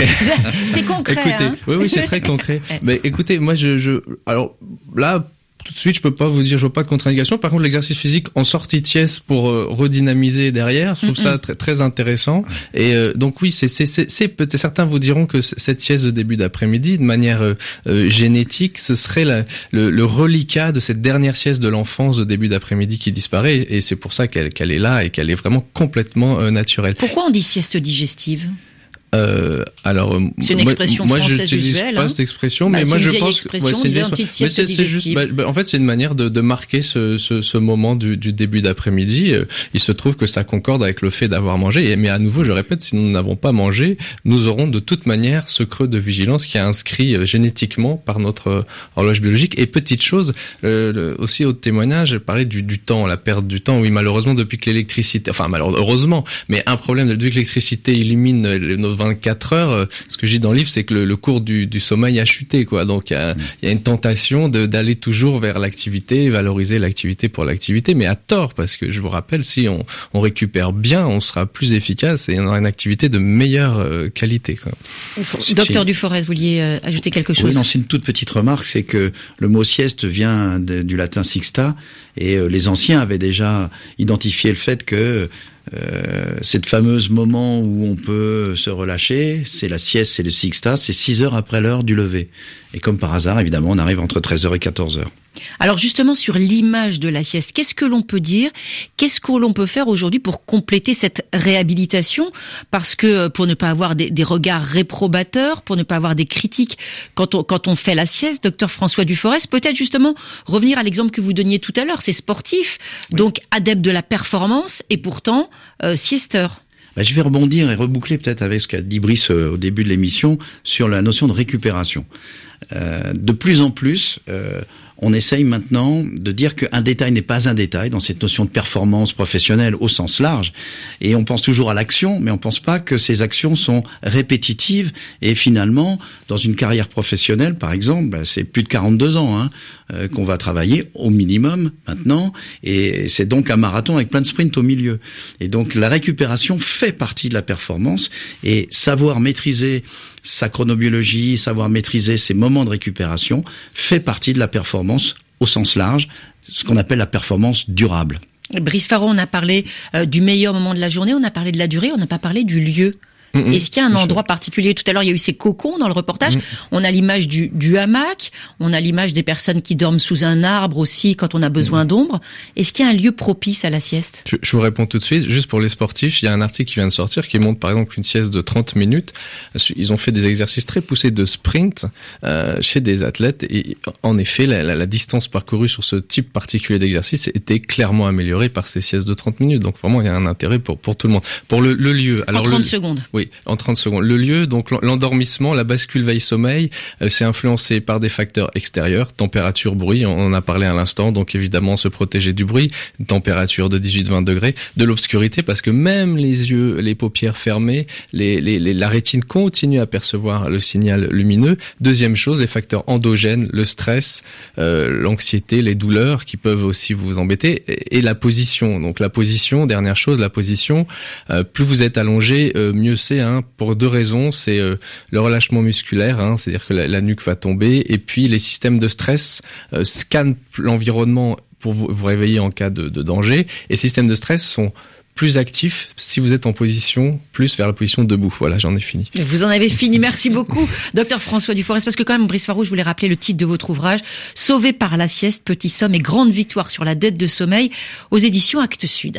c'est concret. Écoutez, hein oui, oui, c'est très concret. Mais écoutez, moi, je, je, alors là. Tout de suite, je peux pas vous dire, je vois pas de contre-indication. Par contre, l'exercice physique en sortie de sieste pour euh, redynamiser derrière, je trouve mm-hmm. ça très, très intéressant. Et euh, donc oui, c'est, c'est, c'est, c'est peut-être certains vous diront que cette sieste de début d'après-midi, de manière euh, euh, génétique, ce serait la, le, le reliquat de cette dernière sieste de l'enfance de début d'après-midi qui disparaît. Et c'est pour ça qu'elle, qu'elle est là et qu'elle est vraiment complètement euh, naturelle. Pourquoi on dit sieste digestive ? Euh, alors, c'est une expression moi, française moi j'utilise usuelle, pas hein. cette expression, mais bah, moi je pense que ouais, c'est, une petite sieste c'est, c'est juste, bah, bah, en fait, c'est une manière de, de marquer ce, ce, ce moment du, du début d'après-midi. Euh, il se trouve que ça concorde avec le fait d'avoir mangé. Et, mais à nouveau, je répète, si nous n'avons pas mangé, nous aurons de toute manière ce creux de vigilance qui est inscrit euh, génétiquement par notre euh, horloge biologique. Et petite chose, euh, le, aussi au témoignage, je parlais du, du temps, la perte du temps. Oui, malheureusement, depuis que l'électricité, enfin malheureusement, heureusement, mais un problème depuis que l'électricité illumine nos vingt-quatre heures. Ce que j'ai dans le livre, c'est que le, le cours du, du sommeil a chuté, quoi. Donc, il y a, il y a une tentation de, d'aller toujours vers l'activité, valoriser l'activité pour l'activité, mais à tort, parce que je vous rappelle, si on, on récupère bien, on sera plus efficace et on aura une activité de meilleure euh, qualité, quoi. Docteur Duforest, vous vouliez euh, ajouter quelque chose ? Oui, non, c'est une toute petite remarque, c'est que le mot sieste vient de, du latin sixta, et euh, les anciens avaient déjà identifié le fait que Euh, cette fameuse moment où on peut se relâcher, c'est la sieste, c'est le sixta, c'est six heures après l'heure du lever. Et comme par hasard, évidemment, on arrive entre treize heures et quatorze heures. Alors justement, sur l'image de la sieste, qu'est-ce que l'on peut dire ? Qu'est-ce que l'on peut faire aujourd'hui pour compléter cette réhabilitation ? Parce que pour ne pas avoir des, des regards réprobateurs, pour ne pas avoir des critiques quand on, quand on fait la sieste, docteur François Duforest, peut-être justement revenir à l'exemple que vous donniez tout à l'heure, c'est sportif, oui. Donc adepte de la performance et pourtant euh, siesteur. Bah, je vais rebondir et reboucler peut-être avec ce qu'a dit Brice euh, au début de l'émission sur la notion de récupération. Euh, de plus en plus, euh, on essaye maintenant de dire qu'un détail n'est pas un détail dans cette notion de performance professionnelle au sens large. Et on pense toujours à l'action, mais on pense pas que ces actions sont répétitives. Et finalement, dans une carrière professionnelle, par exemple, bah, c'est plus de quarante-deux ans hein, euh, qu'on va travailler au minimum maintenant. Et c'est donc un marathon avec plein de sprints au milieu. Et donc la récupération fait partie de la performance. Et savoir maîtriser sa chronobiologie, savoir maîtriser ses moments de récupération fait partie de la performance au sens large, ce qu'on appelle la performance durable. Brice Faro, on a parlé euh, du meilleur moment de la journée, on a parlé de la durée, on n'a pas parlé du lieu. Mmh, Est-ce qu'il y a un endroit particulier ? Tout à l'heure, il y a eu ces cocons dans le reportage. Mmh. On a l'image du, du hamac, on a l'image des personnes qui dorment sous un arbre aussi quand on a besoin mmh. d'ombre. Est-ce qu'il y a un lieu propice à la sieste ? je, je vous réponds tout de suite. Juste pour les sportifs, il y a un article qui vient de sortir qui montre par exemple une sieste de trente minutes. Ils ont fait des exercices très poussés de sprint euh, chez des athlètes et en effet, la, la, la distance parcourue sur ce type particulier d'exercice était clairement améliorée par ces siestes de trente minutes. Donc vraiment, il y a un intérêt pour, pour tout le monde. Pour le, le lieu. Alors, en trente le, secondes. Oui. En trente secondes. Le lieu, donc l'endormissement, la bascule veille-sommeil, euh, c'est influencé par des facteurs extérieurs, température, bruit, on en a parlé à l'instant, donc évidemment se protéger du bruit, température de dix-huit à vingt degrés, de l'obscurité, parce que même les yeux, les paupières fermées, les, les, les, la rétine continue à percevoir le signal lumineux. Deuxième chose, les facteurs endogènes, le stress, euh, l'anxiété, les douleurs qui peuvent aussi vous embêter, et, et la position. Donc la position, dernière chose, la position, euh, plus vous êtes allongé, euh, mieux c'est, hein, pour deux raisons, c'est euh, le relâchement musculaire, hein, c'est-à-dire que la, la nuque va tomber, et puis les systèmes de stress euh, scannent l'environnement pour vous, vous réveiller en cas de, de danger, et ces systèmes de stress sont plus actif si vous êtes en position plus vers la position debout. Voilà, j'en ai fini. Vous en avez fini, merci beaucoup, docteur François Duforest, parce que quand même, Brice Farou, je voulais rappeler le titre de votre ouvrage, Sauvé par la sieste, petite somme et grande victoire sur la dette de sommeil, aux éditions Actes Sud.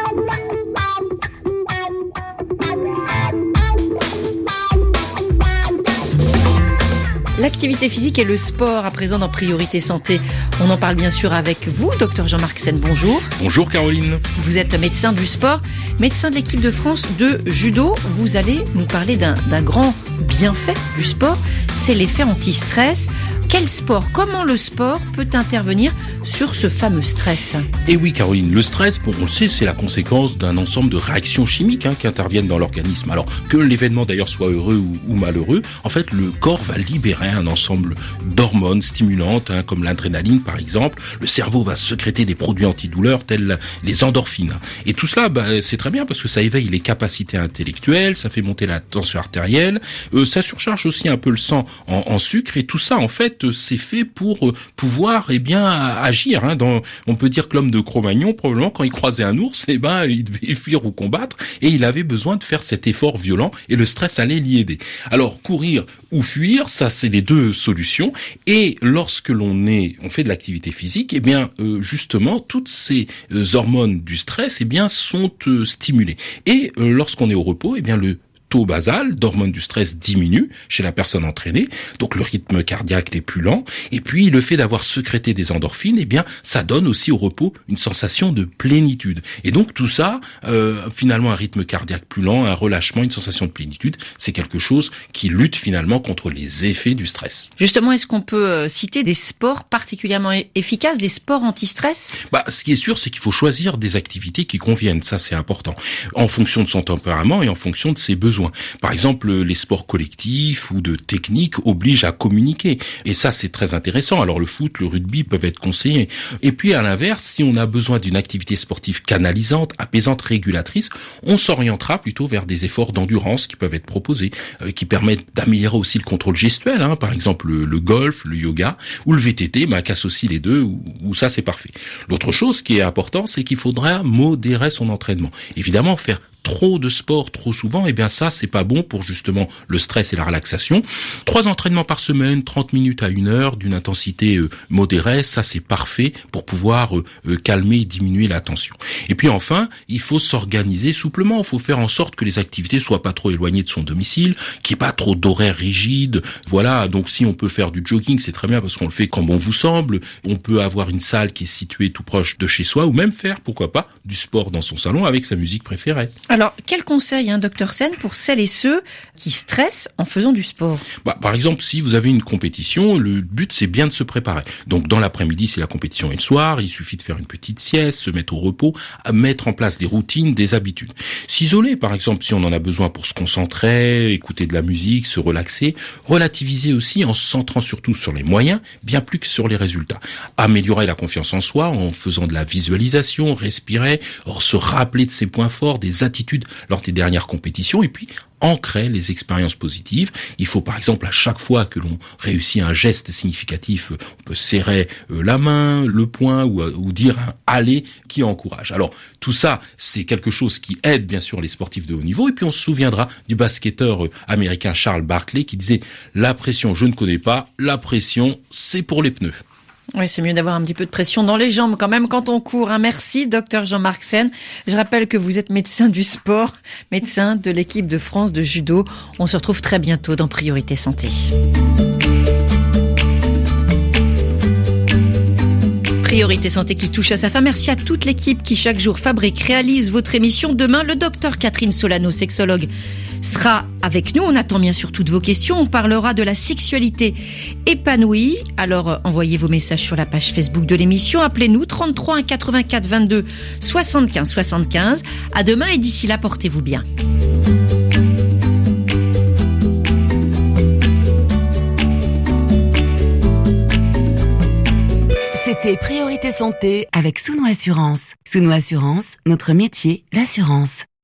L'activité physique et le sport à présent dans Priorité Santé. On en parle bien sûr avec vous, docteur Jean-Marc Sen, bonjour. Bonjour Caroline. Vous êtes médecin du sport, médecin de l'équipe de France de judo. Vous allez nous parler d'un, d'un grand bienfait du sport, c'est l'effet anti-stress. Quel sport, comment le sport peut intervenir sur ce fameux stress ? Et oui Caroline, le stress, bon, on le sait, c'est la conséquence d'un ensemble de réactions chimiques hein, qui interviennent dans l'organisme. Alors que l'événement d'ailleurs soit heureux ou, ou malheureux, en fait le corps va libérer un ensemble d'hormones stimulantes, hein, comme l'adrénaline par exemple. Le cerveau va sécréter des produits antidouleurs tels les endorphines. Et tout cela, bah, c'est très bien parce que ça éveille les capacités intellectuelles, ça fait monter la tension artérielle, euh, ça surcharge aussi un peu le sang en, en sucre et tout ça en fait c'est fait pour pouvoir eh bien agir. Hein, dans, on peut dire que l'homme de Cro-Magnon, probablement quand il croisait un ours, eh ben il devait fuir ou combattre et il avait besoin de faire cet effort violent et le stress allait l'y aider. Alors courir ou fuir, ça c'est les deux solutions. Et lorsque l'on est, on fait de l'activité physique, eh bien euh, justement toutes ces euh, hormones du stress eh bien sont euh, stimulées. Et euh, lorsqu'on est au repos, eh bien le taux basal d'hormones du stress diminue chez la personne entraînée, donc le rythme cardiaque est plus lent, et puis le fait d'avoir sécrété des endorphines, eh bien ça donne aussi au repos une sensation de plénitude. Et donc tout ça, euh, finalement un rythme cardiaque plus lent, un relâchement, une sensation de plénitude, c'est quelque chose qui lutte finalement contre les effets du stress. Justement, est-ce qu'on peut citer des sports particulièrement efficaces, des sports anti-stress ? Bah, ce qui est sûr, c'est qu'il faut choisir des activités qui conviennent, ça c'est important, en fonction de son tempérament et en fonction de ses besoins. Par exemple, les sports collectifs ou de technique obligent à communiquer. Et ça, c'est très intéressant. Alors, le foot, le rugby peuvent être conseillés. Et puis, à l'inverse, si on a besoin d'une activité sportive canalisante, apaisante, régulatrice, on s'orientera plutôt vers des efforts d'endurance qui peuvent être proposés, euh, qui permettent d'améliorer aussi le contrôle gestuel. Hein. Par exemple, le, le golf, le yoga ou le V T T, bah, qu'associe les deux, ou, ou ça, c'est parfait. L'autre chose qui est important, c'est qu'il faudra modérer son entraînement. Évidemment, faire trop de sport trop souvent, eh bien ça, c'est pas bon pour justement le stress et la relaxation. Trois entraînements par semaine, trente minutes à une heure, d'une intensité euh, modérée, ça c'est parfait pour pouvoir euh, euh, calmer et diminuer la tension. Et puis enfin, il faut s'organiser souplement. Il faut faire en sorte que les activités soient pas trop éloignées de son domicile, qu'il n'y ait pas trop d'horaires rigides. Voilà, donc si on peut faire du jogging, c'est très bien parce qu'on le fait comme bon vous semble. On peut avoir une salle qui est située tout proche de chez soi ou même faire, pourquoi pas, du sport dans son salon avec sa musique préférée. Alors, quel conseil, hein, docteur Sen, pour celles et ceux qui stressent en faisant du sport ? Bah, par exemple, si vous avez une compétition, le but c'est bien de se préparer. Donc dans l'après-midi, si la compétition est le soir, il suffit de faire une petite sieste, se mettre au repos, à mettre en place des routines, des habitudes. S'isoler, par exemple, si on en a besoin pour se concentrer, écouter de la musique, se relaxer. Relativiser aussi en se centrant surtout sur les moyens, bien plus que sur les résultats. Améliorer la confiance en soi en faisant de la visualisation, respirer, se rappeler de ses points forts, des attitudes lors des dernières compétitions et puis ancrer les expériences positives. Il faut par exemple à chaque fois que l'on réussit un geste significatif, on peut serrer la main, le poing ou, ou dire un allez qui encourage. Alors tout ça, c'est quelque chose qui aide bien sûr les sportifs de haut niveau et puis on se souviendra du basketteur américain Charles Barkley qui disait « La pression, je ne connais pas, la pression, c'est pour les pneus ». Oui, c'est mieux d'avoir un petit peu de pression dans les jambes quand même quand on court. Hein. Merci, docteur Jean-Marc Sen. Je rappelle que vous êtes médecin du sport, médecin de l'équipe de France de judo. On se retrouve très bientôt dans Priorité Santé. Priorité Santé qui touche à sa fin. Merci à toute l'équipe qui chaque jour fabrique, réalise votre émission. Demain, le docteur Catherine Solano, sexologue, sera avec nous. On attend bien sûr toutes vos questions. On parlera de la sexualité épanouie. Alors, envoyez vos messages sur la page Facebook de l'émission. Appelez-nous trente-trois un quatre-vingt-quatre vingt-deux soixante-quinze soixante-quinze. À demain et d'ici là, portez-vous bien. C'était Priorité Santé avec Souno Assurance. Souno Assurance, notre métier, l'assurance.